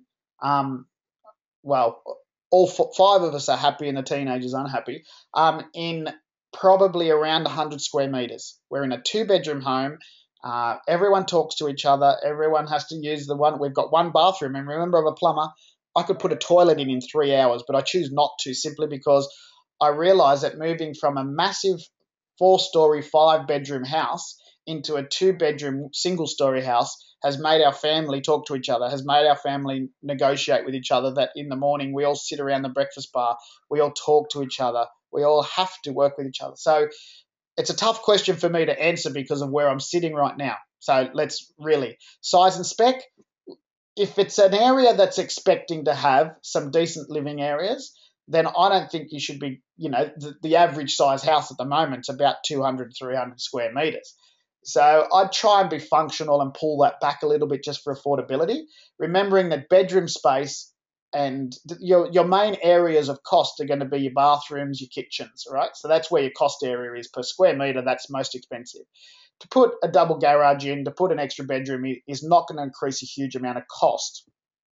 Well, all 5 of us are happy, and the teenagers unhappy. In probably around 100 square meters. We're in a 2-bedroom home. Everyone talks to each other. Everyone has to use the one. We've got 1 bathroom, and remember, I'm a plumber. I could put a toilet in 3 hours, but I choose not to simply because I realise that moving from a massive 4-story, 5-bedroom house into a 2-bedroom, single-story house has made our family talk to each other, has made our family negotiate with each other, that in the morning we all sit around the breakfast bar, we all talk to each other, we all have to work with each other. So it's a tough question for me to answer because of where I'm sitting right now. So let's really, size and spec, if it's an area that's expecting to have some decent living areas, then I don't think you should be, the average size house at the moment is about 200, 300 square meters. So I'd try and be functional and pull that back a little bit just for affordability, remembering that bedroom space and your main areas of cost are going to be your bathrooms, your kitchens, right? So that's where your cost area is per square meter. That's most expensive. To put a double garage in, to put an extra bedroom in, is not going to increase a huge amount of cost.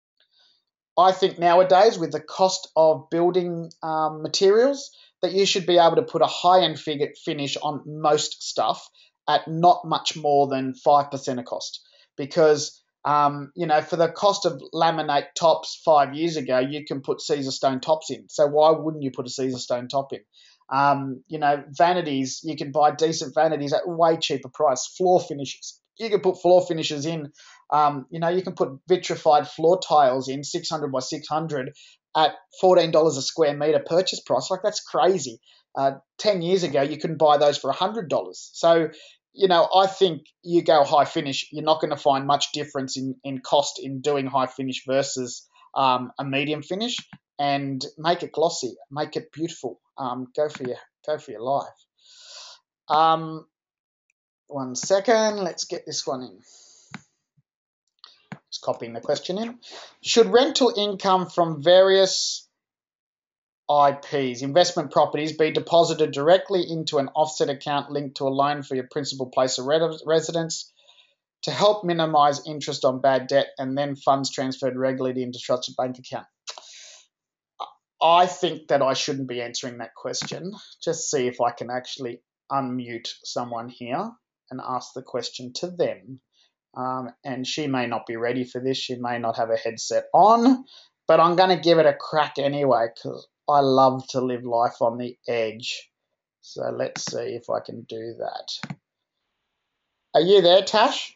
I think nowadays, with the cost of building materials, that you should be able to put a high-end finish on most stuff at not much more than 5% of cost. Because, for the cost of laminate tops 5 years ago, you can put Caesar stone tops in. So why wouldn't you put a Caesar stone top in? Vanities, you can buy decent vanities at way cheaper price. Floor finishes, you can put floor finishes in. You can put vitrified floor tiles in 600 by 600 at $14 a square meter purchase price. Like, that's crazy. 10 years ago, you couldn't buy those for $100. So, I think you go high finish, you're not going to find much difference in cost in doing high finish versus a medium finish. And make it glossy, make it beautiful. Go for your life. 1 second, let's get this one in. Just copying the question in. Should rental income from various IPs, investment properties, be deposited directly into an offset account linked to a loan for your principal place of residence to help minimise interest on bad debt, and then funds transferred regularly into trusted bank account? I think that I shouldn't be answering that question. Just see if I can actually unmute someone here and ask the question to them. And she may not be ready for this. She may not have a headset on, but I'm going to give it a crack anyway because I love to live life on the edge. So let's see if I can do that. Are you there, Tash?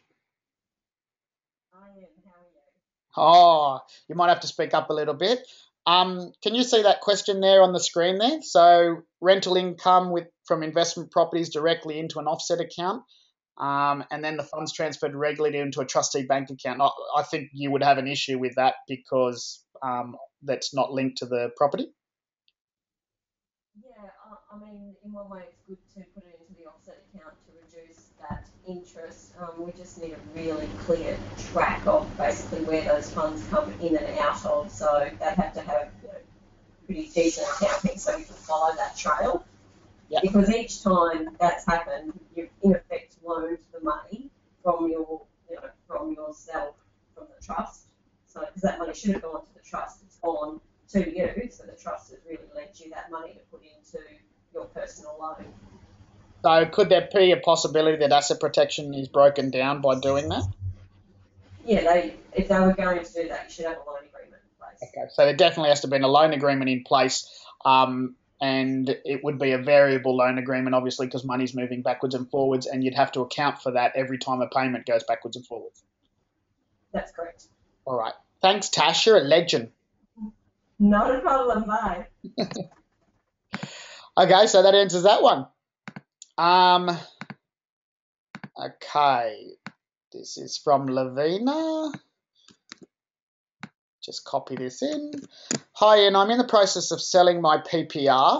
I am. How are you? Oh, you might have to speak up a little bit. Can you see that question there on the screen there? So rental income from investment properties directly into an offset account, and then the funds transferred regularly into a trustee bank account. I think you would have an issue with that because that's not linked to the property. Yeah, I mean, in one way, it's good to put it into the offset account to reduce that interest. We just need a really clear track of basically where those funds come in and out of. So they have to have pretty decent accounting so we can follow that trail. Yeah. Because each time that's happened, you've in effect loaned the money from from yourself, from the trust. So because that money should have gone to the trust, it's gone to you. So the trust has really lent you that money to put into your personal loan. So could there be a possibility that asset protection is broken down by doing that? Yeah, if they were going to do that, you should have a loan agreement in place. Okay, so there definitely has to be a loan agreement in place, and it would be a variable loan agreement, obviously, because money's moving backwards and forwards, and you'd have to account for that every time a payment goes backwards and forwards. That's correct. All right. Thanks, Tash. You're a legend. Not a problem, bye. Okay, so that answers that one. Okay, this is from Lavina. Just copy this in. Hi, Ian. I'm in the process of selling my PPR.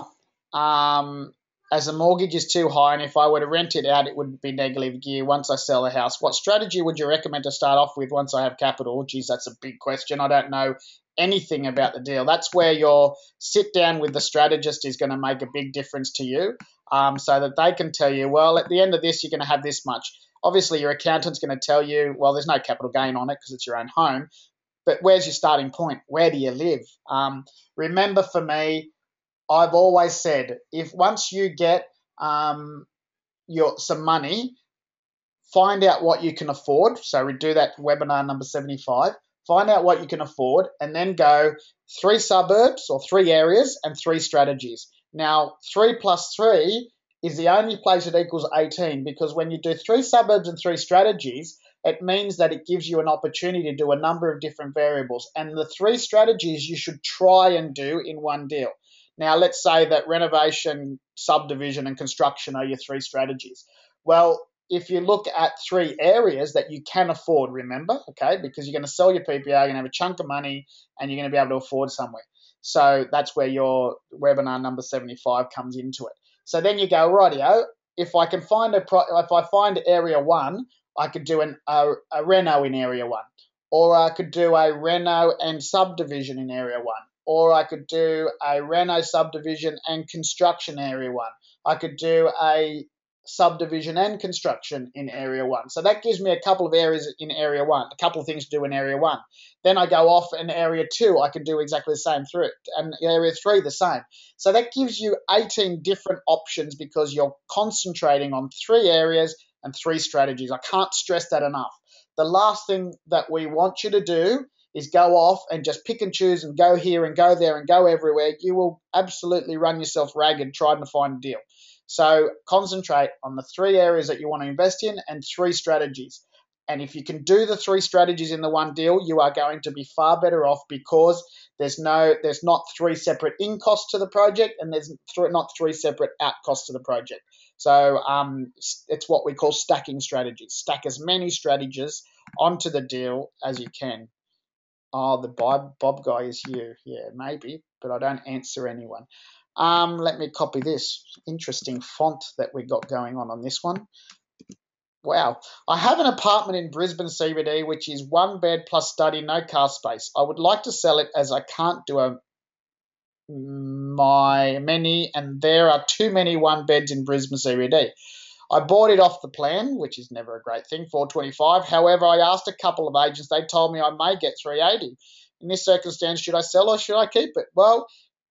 As the mortgage is too high, and if I were to rent it out, it would be negative gear once I sell the house. What strategy would you recommend to start off with once I have capital? Geez, that's a big question. I don't know anything about the deal. That's where your sit down with the strategist is going to make a big difference to you, so that they can tell you, well, at the end of this, you're going to have this much. Obviously, your accountant's going to tell you, well, there's no capital gain on it because it's your own home. But where's your starting point? Where do you live? Remember, for me, I've always said, if once you get some money, find out what you can afford. So we do that webinar number 75. Find out what you can afford, and then go 3 suburbs or 3 areas and 3 strategies. Now, 3 plus 3 is the only place it equals 18, because when you do 3 suburbs and 3 strategies, it means that it gives you an opportunity to do a number of different variables. And the 3 strategies you should try and do in one deal. Now, let's say that renovation, subdivision, and construction are your 3 strategies. Well, if you look at 3 areas that you can afford, remember, okay, because you're going to sell your PPR, you're going to have a chunk of money, and you're going to be able to afford somewhere. So that's where your webinar number 75 comes into it. So then you go, rightio, if I find area 1, I could do a reno in area 1, or I could do a reno and subdivision in area 1, or I could do a reno subdivision and construction area 1. I could do a subdivision and construction in area 1. So that gives me a couple of areas in area 1, a couple of things to do in area 1. Then I go off in area 2, I can do exactly the same through it, and area 3 the same. So that gives you 18 different options because you're concentrating on 3 areas and 3 strategies. I can't stress that enough. The last thing that we want you to do is go off and just pick and choose and go here and go there and go everywhere. You will absolutely run yourself ragged trying to find a deal. So concentrate on the 3 areas that you want to invest in and 3 strategies. And if you can do the 3 strategies in the one deal, you are going to be far better off, because there's not 3 separate in costs to the project, and there's not 3 separate out costs to the project. So it's what we call stacking strategies. Stack as many strategies onto the deal as you can. Oh, the Bob guy is you. Yeah, maybe, but I don't answer anyone. Let me copy this. Interesting font that we got going on this one. Wow. I have an apartment in Brisbane CBD, which is 1 bed plus study, no car space. I would like to sell it as I can't do many, and there are too many 1 beds in Brisbane CBD. I bought it off the plan, which is never a great thing, $425. However, I asked a couple of agents. They told me I may get $380. In this circumstance, should I sell or should I keep it? Well,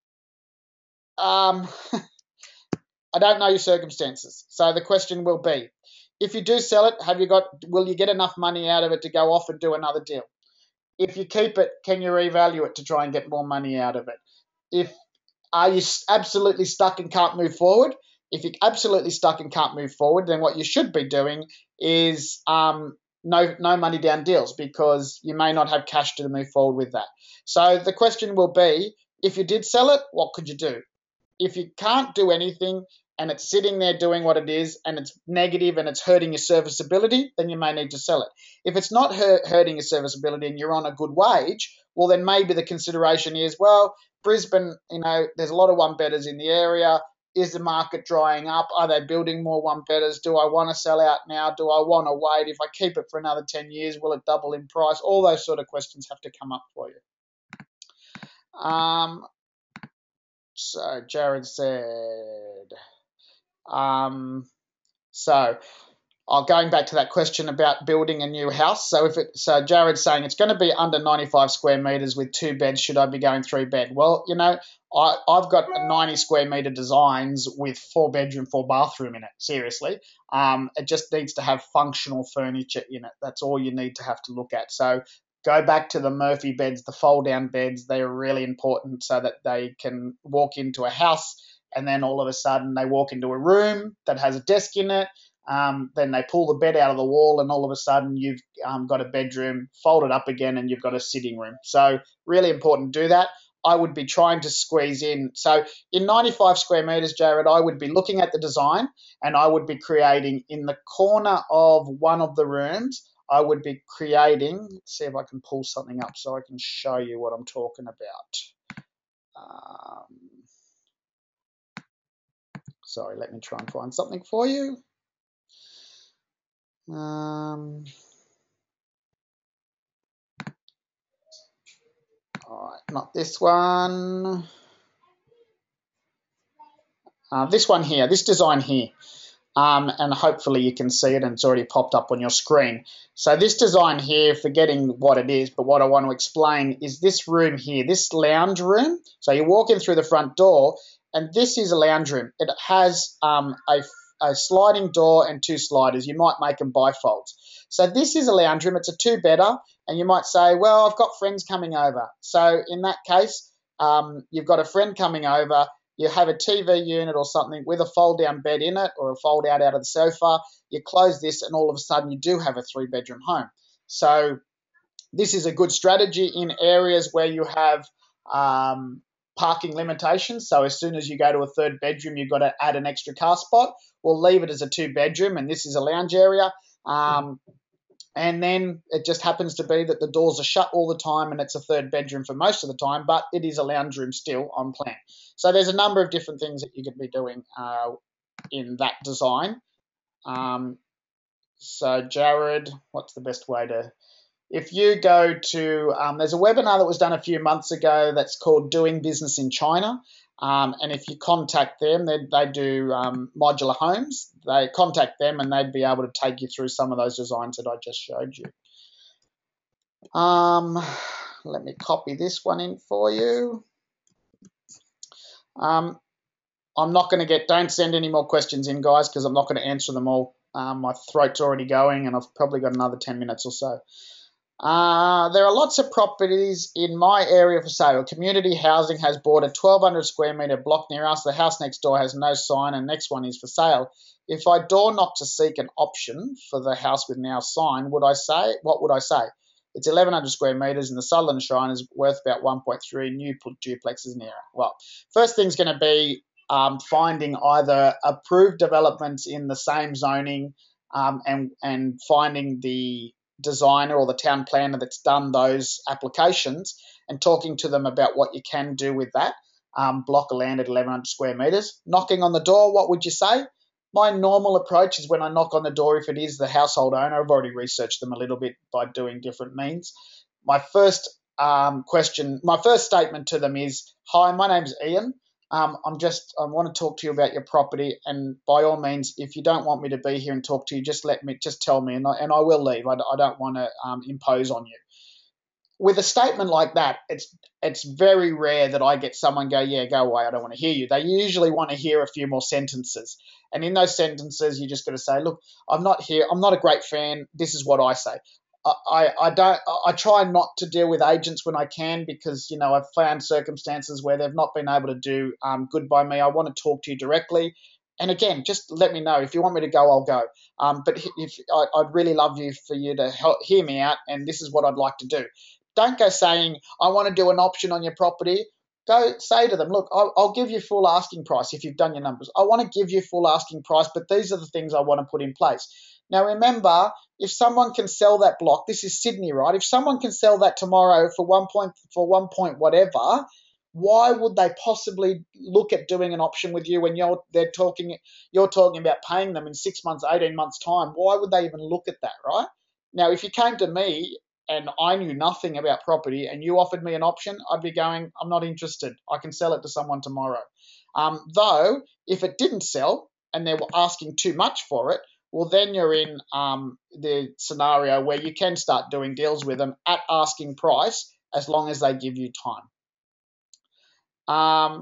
I don't know your circumstances. So the question will be, if you do sell it, will you get enough money out of it to go off and do another deal? If you keep it, can you revalue it to try and get more money out of it? Are you absolutely stuck and can't move forward? If you're absolutely stuck and can't move forward, then what you should be doing is no money down deals, because you may not have cash to move forward with that. So the question will be, if you did sell it, what could you do? If you can't do anything and it's sitting there doing what it is and it's negative and it's hurting your serviceability, then you may need to sell it. If it's not hurting your serviceability and you're on a good wage, well, then maybe the consideration is, well, Brisbane, there's a lot of 1-bedders in the area. Is the market drying up? Are they building more 1-bedders? Do I want to sell out now? Do I want to wait? If I keep it for another 10 years, will it double in price? All those sort of questions have to come up for you. So Jared said, going back to that question about building a new house. So Jared's saying it's going to be under 95 square meters with 2 beds. Should I be going 3-bed? Well, I've got 90 square meter designs with 4-bedroom, 4-bathroom in it. Seriously, it just needs to have functional furniture in it. That's all you need to have to look at. So go back to the Murphy beds, the fold-down beds. They're really important so that they can walk into a house and then all of a sudden they walk into a room that has a desk in it. Then they pull the bed out of the wall and all of a sudden you've got a bedroom folded up again and you've got a sitting room. So really important to do that. I would be trying to squeeze in. So in 95 square metres, Jared, I would be looking at the design and I would be creating in the corner of one of the rooms, I would be creating, let's see if I can pull something up so I can show you what I'm talking about. Sorry, let me try and find something for you. All right, not this one. This one here, this design here. And hopefully you can see it and it's already popped up on your screen. So this design here, forgetting what it is, but what I want to explain is this room here, this lounge room. So you're walking through the front door and this is a lounge room. It has a sliding door and 2 sliders. You might make them bifolds. So this is a lounge room. It's a 2-bedder and you might say, well, I've got friends coming over. So in that case, you've got a friend coming over. You have a TV unit or something with a fold-down bed in it or a fold-out of the sofa. You close this and all of a sudden you do have a 3-bedroom home. So this is a good strategy in areas where you have parking limitations. So as soon as you go to a 3rd bedroom, you've got to add an extra car spot. We'll leave it as a 2-bedroom and this is a lounge area. And then it just happens to be that the doors are shut all the time and it's a 3rd bedroom for most of the time, but it is a lounge room still on plan. So there's a number of different things that you could be doing in that design. So Jared, what's the best way to... If you go to... there's a webinar that was done a few months ago that's called Doing Business in China. And if you contact them, they do modular homes. They contact them and they'd be able to take you through some of those designs that I just showed you. Let me copy this one in for you. I'm not going to get... Don't send any more questions in, guys, because I'm not going to answer them all. My throat's already going and I've probably got another 10 minutes or so. There are lots of properties in my area for sale. Community Housing has bought a 1,200 square metre block near us. The house next door has no sign and next one is for sale. If I door knock to seek an option for the house with now sign, what would I say? It's 1,100 square metres and the Sutherland Shrine is worth about 1.3 new duplexes near it. Well, first thing's going to be finding either approved developments in the same zoning and finding the designer or the town planner that's done those applications and talking to them about what you can do with that block of land at 1,100 square metres. Knocking on the door, what would you say? My normal approach is when I knock on the door, if it is the household owner, I've already researched them a little bit by doing different means. My first statement to them is, hi, my name's Ian. I want to talk to you about your property, and by all means, if you don't want me to be here and talk to you, just tell me, and I will leave. I don't want to impose on you. With a statement like that, it's very rare that I get someone go, yeah, go away, I don't want to hear you. They usually want to hear a few more sentences. And in those sentences, you just got to say, look, I'm not here, I'm not a great fan, this is what I say. I try not to deal with agents when I can because, I've found circumstances where they've not been able to do good by me. I want to talk to you directly. And again, just let me know. If you want me to go, I'll go. But I'd really love for you to hear me out, and this is what I'd like to do. Don't go saying, I want to do an option on your property. Go say to them, look, I'll give you full asking price if you've done your numbers. I want to give you full asking price, but these are the things I want to put in place. Now, remember, if someone can sell that block, this is Sydney, right? If someone can sell that tomorrow for one point whatever, why would they possibly look at doing an option with you when you're talking about paying them in 6 months, 18 months time? Why would they even look at that, right? Now, if you came to me and I knew nothing about property and you offered me an option, I'd be going, I'm not interested. I can sell it to someone tomorrow. Though, if it didn't sell and they were asking too much for it, well, then you're in the scenario where you can start doing deals with them at asking price as long as they give you time.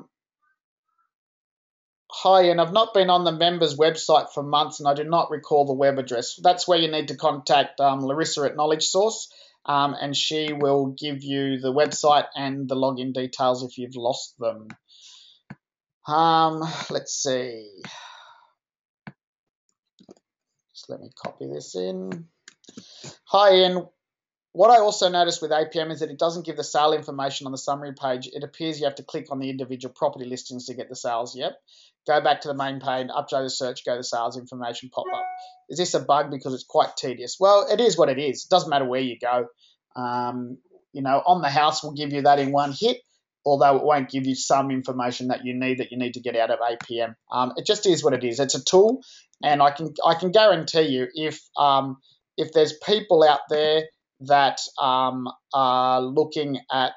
Hi, and I've not been on the members website for months and I do not recall the web address. That's where you need to contact Larissa at Knowledge Source. and she will give you the website and the login details if you've lost them. Let's see. Just let me copy this in. Hi, Ian. What I also noticed with APM is that it doesn't give the sale information on the summary page. It appears you have to click on the individual property listings to get the sales. Yep. Go back to the main page, update the search, go to sales information, pop up. Is this a bug? Because it's quite tedious. Well, it is what it is. It doesn't matter where you go. On the house will give you that in one hit, although it won't give you some information that you need to get out of APM. It just is what it is. It's a tool, and I can guarantee you if there's people out there that are looking at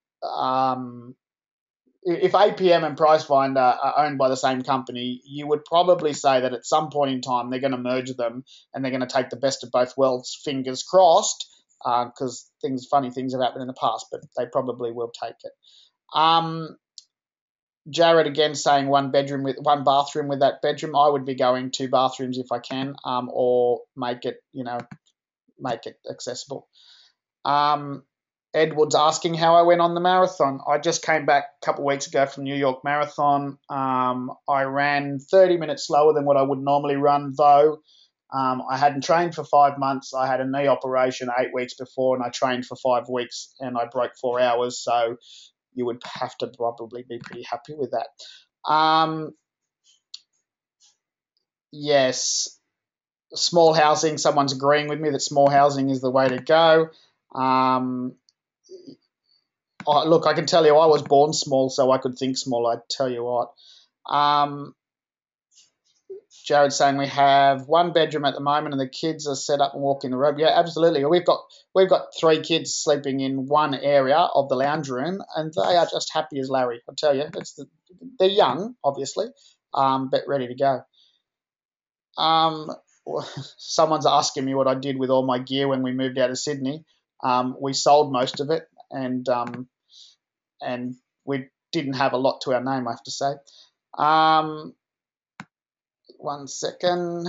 if APM and Pricefinder are owned by the same company, you would probably say that at some point in time they're going to merge them and they're going to take the best of both worlds, fingers crossed, because funny things have happened in the past, but they probably will take it. Jared again saying one bathroom with that bedroom. I would be going 2 bathrooms if I can, or make it accessible. Edward's asking how I went on the marathon. I just came back a couple of weeks ago from New York Marathon. I ran 30 minutes slower than what I would normally run, though. I hadn't trained for 5 months. I had a knee operation 8 weeks before, and I trained for 5 weeks, and I broke 4 hours, so you would have to probably be pretty happy with that. Yes, small housing, someone's agreeing with me that small housing is the way to go. Look, I can tell you I was born small, so I could think small, I tell you what. Jared's saying we have 1 bedroom at the moment and the kids are set up and walking the road. Yeah, absolutely. We've got 3 kids sleeping in one area of the lounge room, and they are just happy as Larry, I tell you. They're young, obviously, but ready to go. Someone's asking me what I did with all my gear when we moved out of Sydney. We sold most of it, and we didn't have a lot to our name, I have to say. 1 second.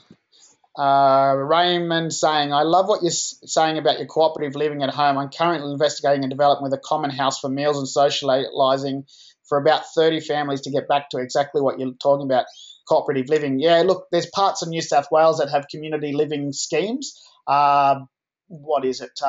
Raymond saying, I love what you're saying about your cooperative living at home. I'm currently investigating a development with a common house for meals and socialising for about 30 families to get back to exactly what you're talking about, cooperative living. Yeah, look, there's parts of New South Wales that have community living schemes. What is it?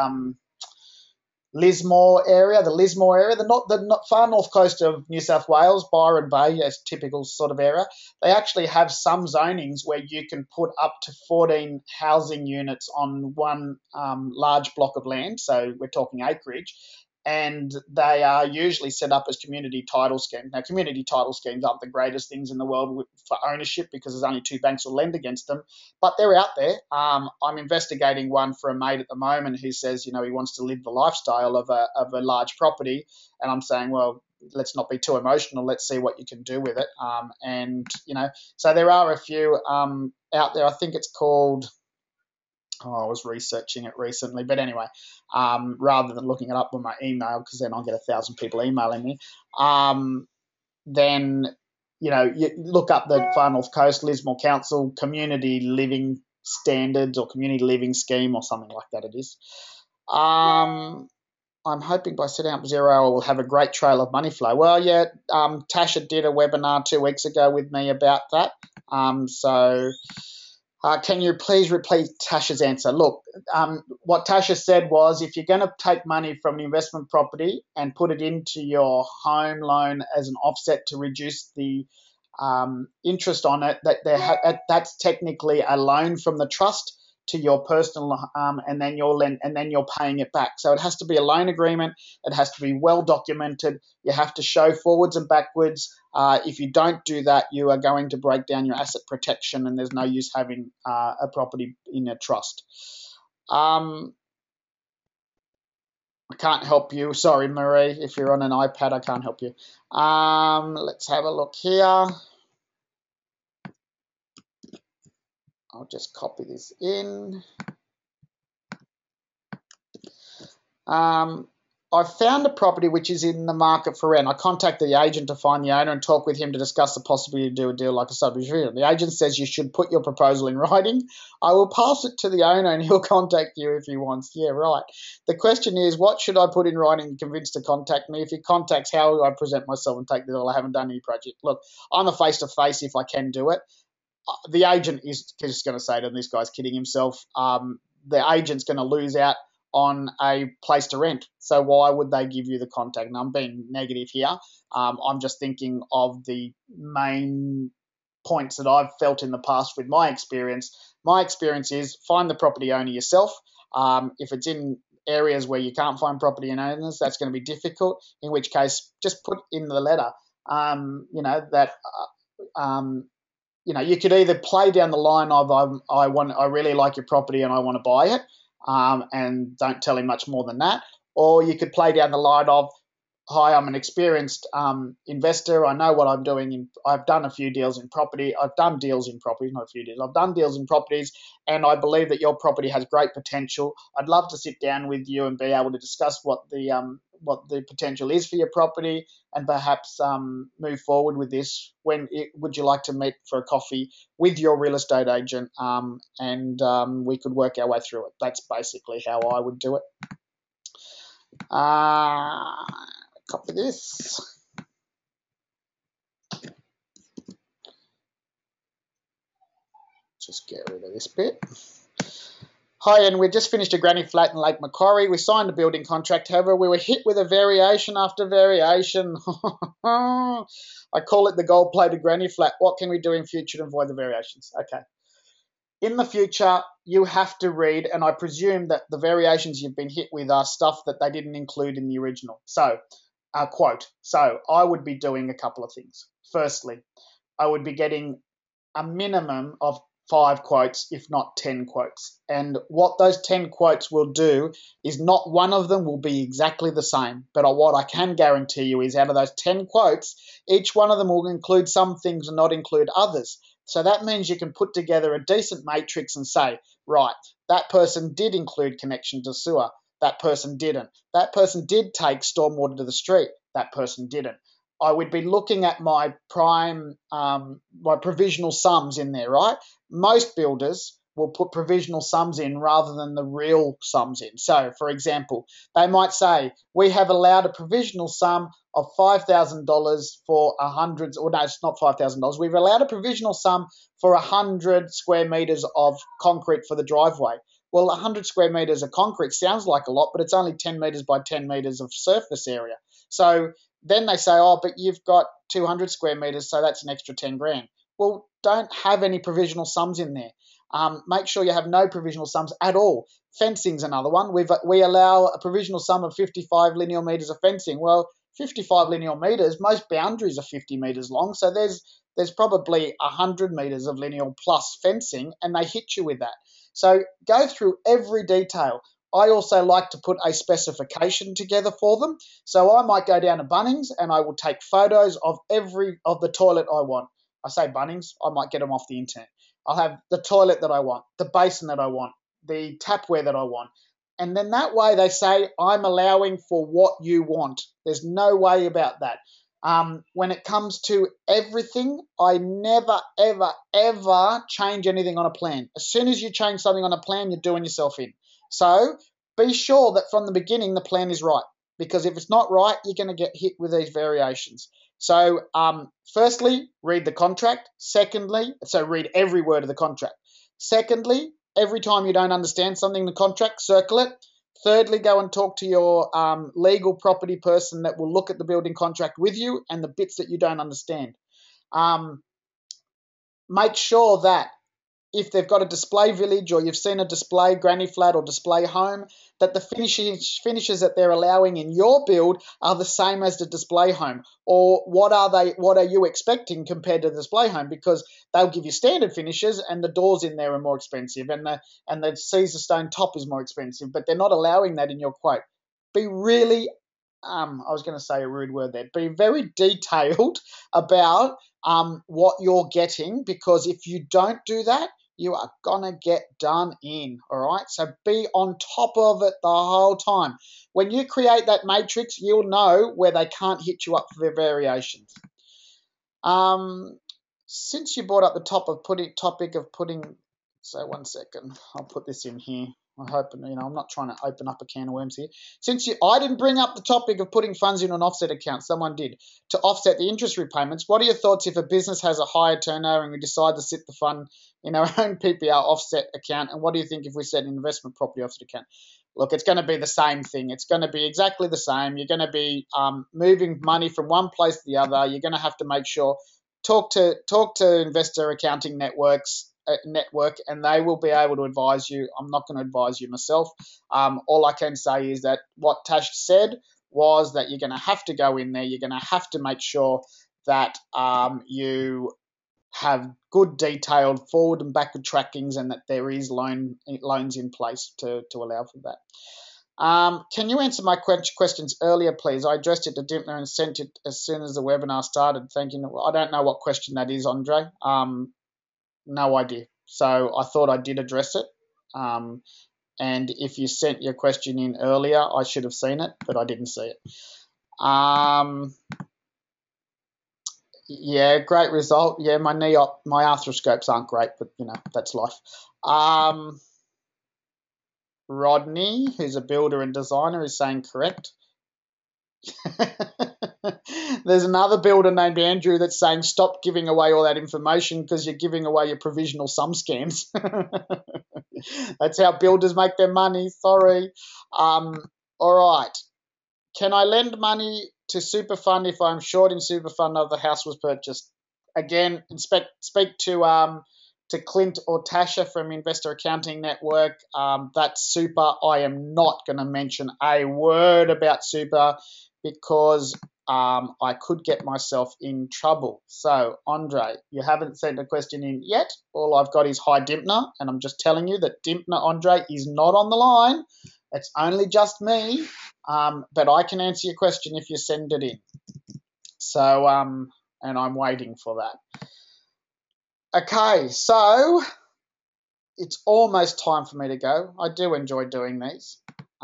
Lismore area, the far north coast of New South Wales, Byron Bay, as typical sort of area. They actually have some zonings where you can put up to 14 housing units on one large block of land. So we're talking acreage. And they are usually set up as community title schemes. Now, community title schemes aren't the greatest things in the world for ownership because there's only 2 banks will lend against them, but they're out there. I'm investigating one for a mate at the moment who says, he wants to live the lifestyle of a large property, and I'm saying, well, let's not be too emotional. Let's see what you can do with it. So there are a few out there. I think it's called. I was researching it recently, but anyway, rather than looking it up on my email, because then I'll get 1,000 people emailing me, then, you look up the Far North Coast, Lismore Council, Community Living Standards or Community Living Scheme or something like that it is. I'm hoping by setting up Xero I will have a great trail of money flow. Well, yeah, Tasha did a webinar 2 weeks ago with me about that. Can you please repeat Tasha's answer? Look, what Tasha said was if you're going to take money from an investment property and put it into your home loan as an offset to reduce the interest on it, that's technically a loan from the trust to your personal, and then you're paying it back. So it has to be a loan agreement. It has to be well documented. You have to show forwards and backwards. If you don't do that, you are going to break down your asset protection, and there's no use having a property in a trust. I can't help you. Sorry, Marie. If you're on an iPad, I can't help you. Let's have a look here. I'll just copy this in. I've found a property which is in the market for rent. I contacted the agent to find the owner and talk with him to discuss the possibility to do a deal like a subdivision. The agent says you should put your proposal in writing. I will pass it to the owner and he'll contact you if he wants. Yeah, right. The question is, what should I put in writing to convince to contact me? If he contacts, how will I present myself and take the deal? I haven't done any project. Look, I'm a face-to-face if I can do it. The agent is just going to say to them, this guy's kidding himself. The agent's going to lose out on a place to rent. So why would they give you the contact? And I'm being negative here. I'm just thinking of the main points that I've felt in the past with my experience. My experience is find the property owner yourself. If it's in areas where you can't find property owners, that's going to be difficult, in which case just put in the letter, you could either play down the line of I really like your property and I want to buy it, and don't tell him much more than that. Or you could play down the line of, hi, I'm an experienced investor. I know what I'm doing. I've done a few deals in property. I've done deals in properties, not a few deals. I've done deals in properties, and I believe that your property has great potential. I'd love to sit down with you and be able to discuss what the potential is for your property, and perhaps move forward with this. Would you like to meet for a coffee with your real estate agent, and we could work our way through it. That's basically how I would do it. Copy this. Just get rid of this bit. Hi, and we just finished a granny flat in Lake Macquarie. We signed a building contract, however, we were hit with a variation after variation. I call it the gold-plated granny flat. What can we do in future to avoid the variations? Okay. In the future, you have to read, and I presume that the variations you've been hit with are stuff that they didn't include in the original. So, quote. So, I would be doing a couple of things. Firstly, I would be getting a minimum of 5 quotes, if not 10 quotes. And what those 10 quotes will do is not one of them will be exactly the same. But what I can guarantee you is out of those 10 quotes, each one of them will include some things and not include others. So that means you can put together a decent matrix and say, right, that person did include connection to sewer. That person didn't. That person did take stormwater to the street. That person didn't. I would be looking at my my provisional sums in there, right? Most builders will put provisional sums in rather than the real sums in. So, for example, they might say, we have allowed a provisional sum of $5,000 for 100, or no, it's not $5,000. We've allowed a provisional sum for 100 square metres of concrete for the driveway. Well, 100 square metres of concrete sounds like a lot, but it's only 10 metres by 10 metres of surface area. So then they say, oh, but you've got 200 square metres, so that's an extra 10 grand. Well, don't have any provisional sums in there. Make sure you have no provisional sums at all. Fencing's another one. We allow a provisional sum of 55 linear metres of fencing. Well, 55 linear metres, most boundaries are 50 metres long, so there's probably 100 metres of linear plus fencing, and they hit you with that. So go through every detail. I also like to put a specification together for them. So I might go down to Bunnings and I will take photos of the toilet I want. I say Bunnings, I might get them off the internet. I'll have the toilet that I want, the basin that I want, the tapware that I want. And then that way they say, I'm allowing for what you want. There's no way about that. When it comes to everything, I never, ever, ever change anything on a plan. As soon as you change something on a plan, you're doing yourself in. So be sure that from the beginning the plan is right, because if it's not right, you're going to get hit with these variations. So firstly, read the contract. Secondly, so read every word of the contract. Secondly, every time you don't understand something in the contract, circle it. Thirdly, go and talk to your legal property person that will look at the building contract with you and the bits that you don't understand. Make sure that if they've got a display village or you've seen a display granny flat or display home, that the finishes that they're allowing in your build are the same as the display home. Or what are you expecting compared to the display home? Because they'll give you standard finishes and the doors in there are more expensive and the Caesar stone top is more expensive, but they're not allowing that in your quote. Be really I was going to say a rude word there. Be very detailed about what you're getting, because if you don't do that, you are going to get done in, all right? So be on top of it the whole time. When you create that matrix, you'll know where they can't hit you up for variations. Since you brought up the topic of putting, so 1 second, I'll put this in here. I hope, I'm not trying to open up a can of worms here. I didn't bring up the topic of putting funds in an offset account, someone did, to offset the interest repayments. What are your thoughts if a business has a higher turnover and we decide to sit the fund in our own PPR offset account? And what do you think if we set an investment property offset account? Look, it's going to be the same thing. It's going to be exactly the same. You're going to be moving money from one place to the other. You're going to have to make sure, talk to investor accounting network, and they will be able to advise you. I'm not going to advise you myself. All I can say is that what Tash said was that you're going to have to go in there. You're going to have to make sure that you have good detailed forward and backward trackings and that there is loans in place to allow for that. Can you answer my questions earlier, please? I addressed it to Dimpner and sent it as soon as the webinar started. Thank you. I don't know what question that is, Andre. No idea. So I thought I did address it. And if you sent your question in earlier, I should have seen it, but I didn't see it. Yeah, great result. Yeah, my arthroscopes aren't great, but that's life. Rodney, who's a builder and designer, is saying correct. There's another builder named Andrew that's saying stop giving away all that information because you're giving away your provisional sum scams. That's how builders make their money. Sorry. All right. Can I lend money to super fund if I'm short in super fund after the house was purchased? Again, speak to Clint or Tasha from Investor Accounting Network. That's super. I am not going to mention a word about super because I could get myself in trouble. So, Andre, you haven't sent a question in yet. All I've got is hi, Dimpner, and I'm just telling you that Dimpner Andre is not on the line. It's only just me, but I can answer your question if you send it in. So, and I'm waiting for that. Okay, so it's almost time for me to go. I do enjoy doing these.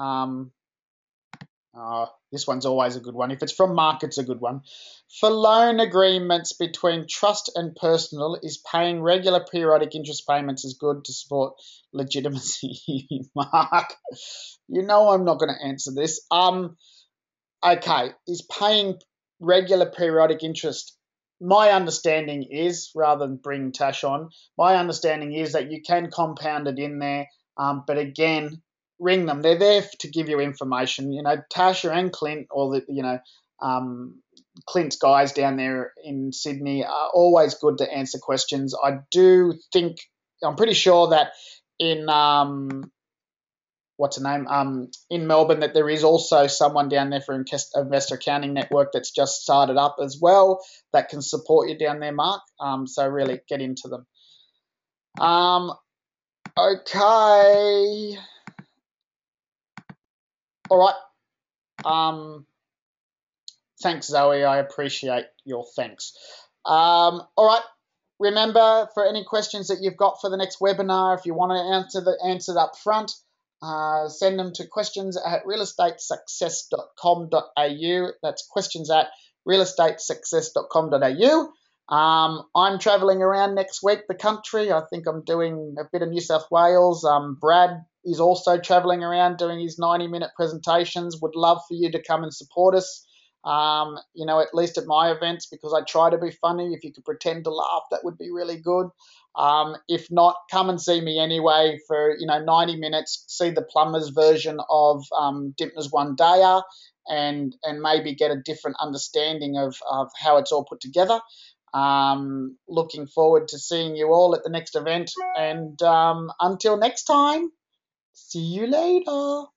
This one's always a good one. If it's from Mark, it's a good one. For loan agreements between trust and personal, is paying regular periodic interest payments is good to support legitimacy? Mark, I'm not going to answer this. Okay, is paying regular periodic interest, my understanding is, rather than bring Tash on, my understanding is that you can compound it in there, but again, ring them. They're there to give you information. Tasha and Clint, or Clint's guys down there in Sydney are always good to answer questions. I'm pretty sure that in in Melbourne, that there is also someone down there for Investor Accounting Network that's just started up as well that can support you down there, Mark. So really get into them. Okay. All right. Thanks, Zoe. I appreciate your thanks. All right. Remember, for any questions that you've got for the next webinar, if you want to answer it up front, send them to questions@realestatesuccess.com.au. That's questions@realestatesuccess.com.au. I'm travelling around next week, the country. I think I'm doing a bit of New South Wales. Brad is also travelling around doing his 90-minute presentations. Would love for you to come and support us, at least at my events, because I try to be funny. If you could pretend to laugh, that would be really good. If not, come and see me anyway for 90 minutes, see the plumber's version of Dimpner's One Dayer, and maybe get a different understanding of how it's all put together. Looking forward to seeing you all at the next event, and until next time, see you later.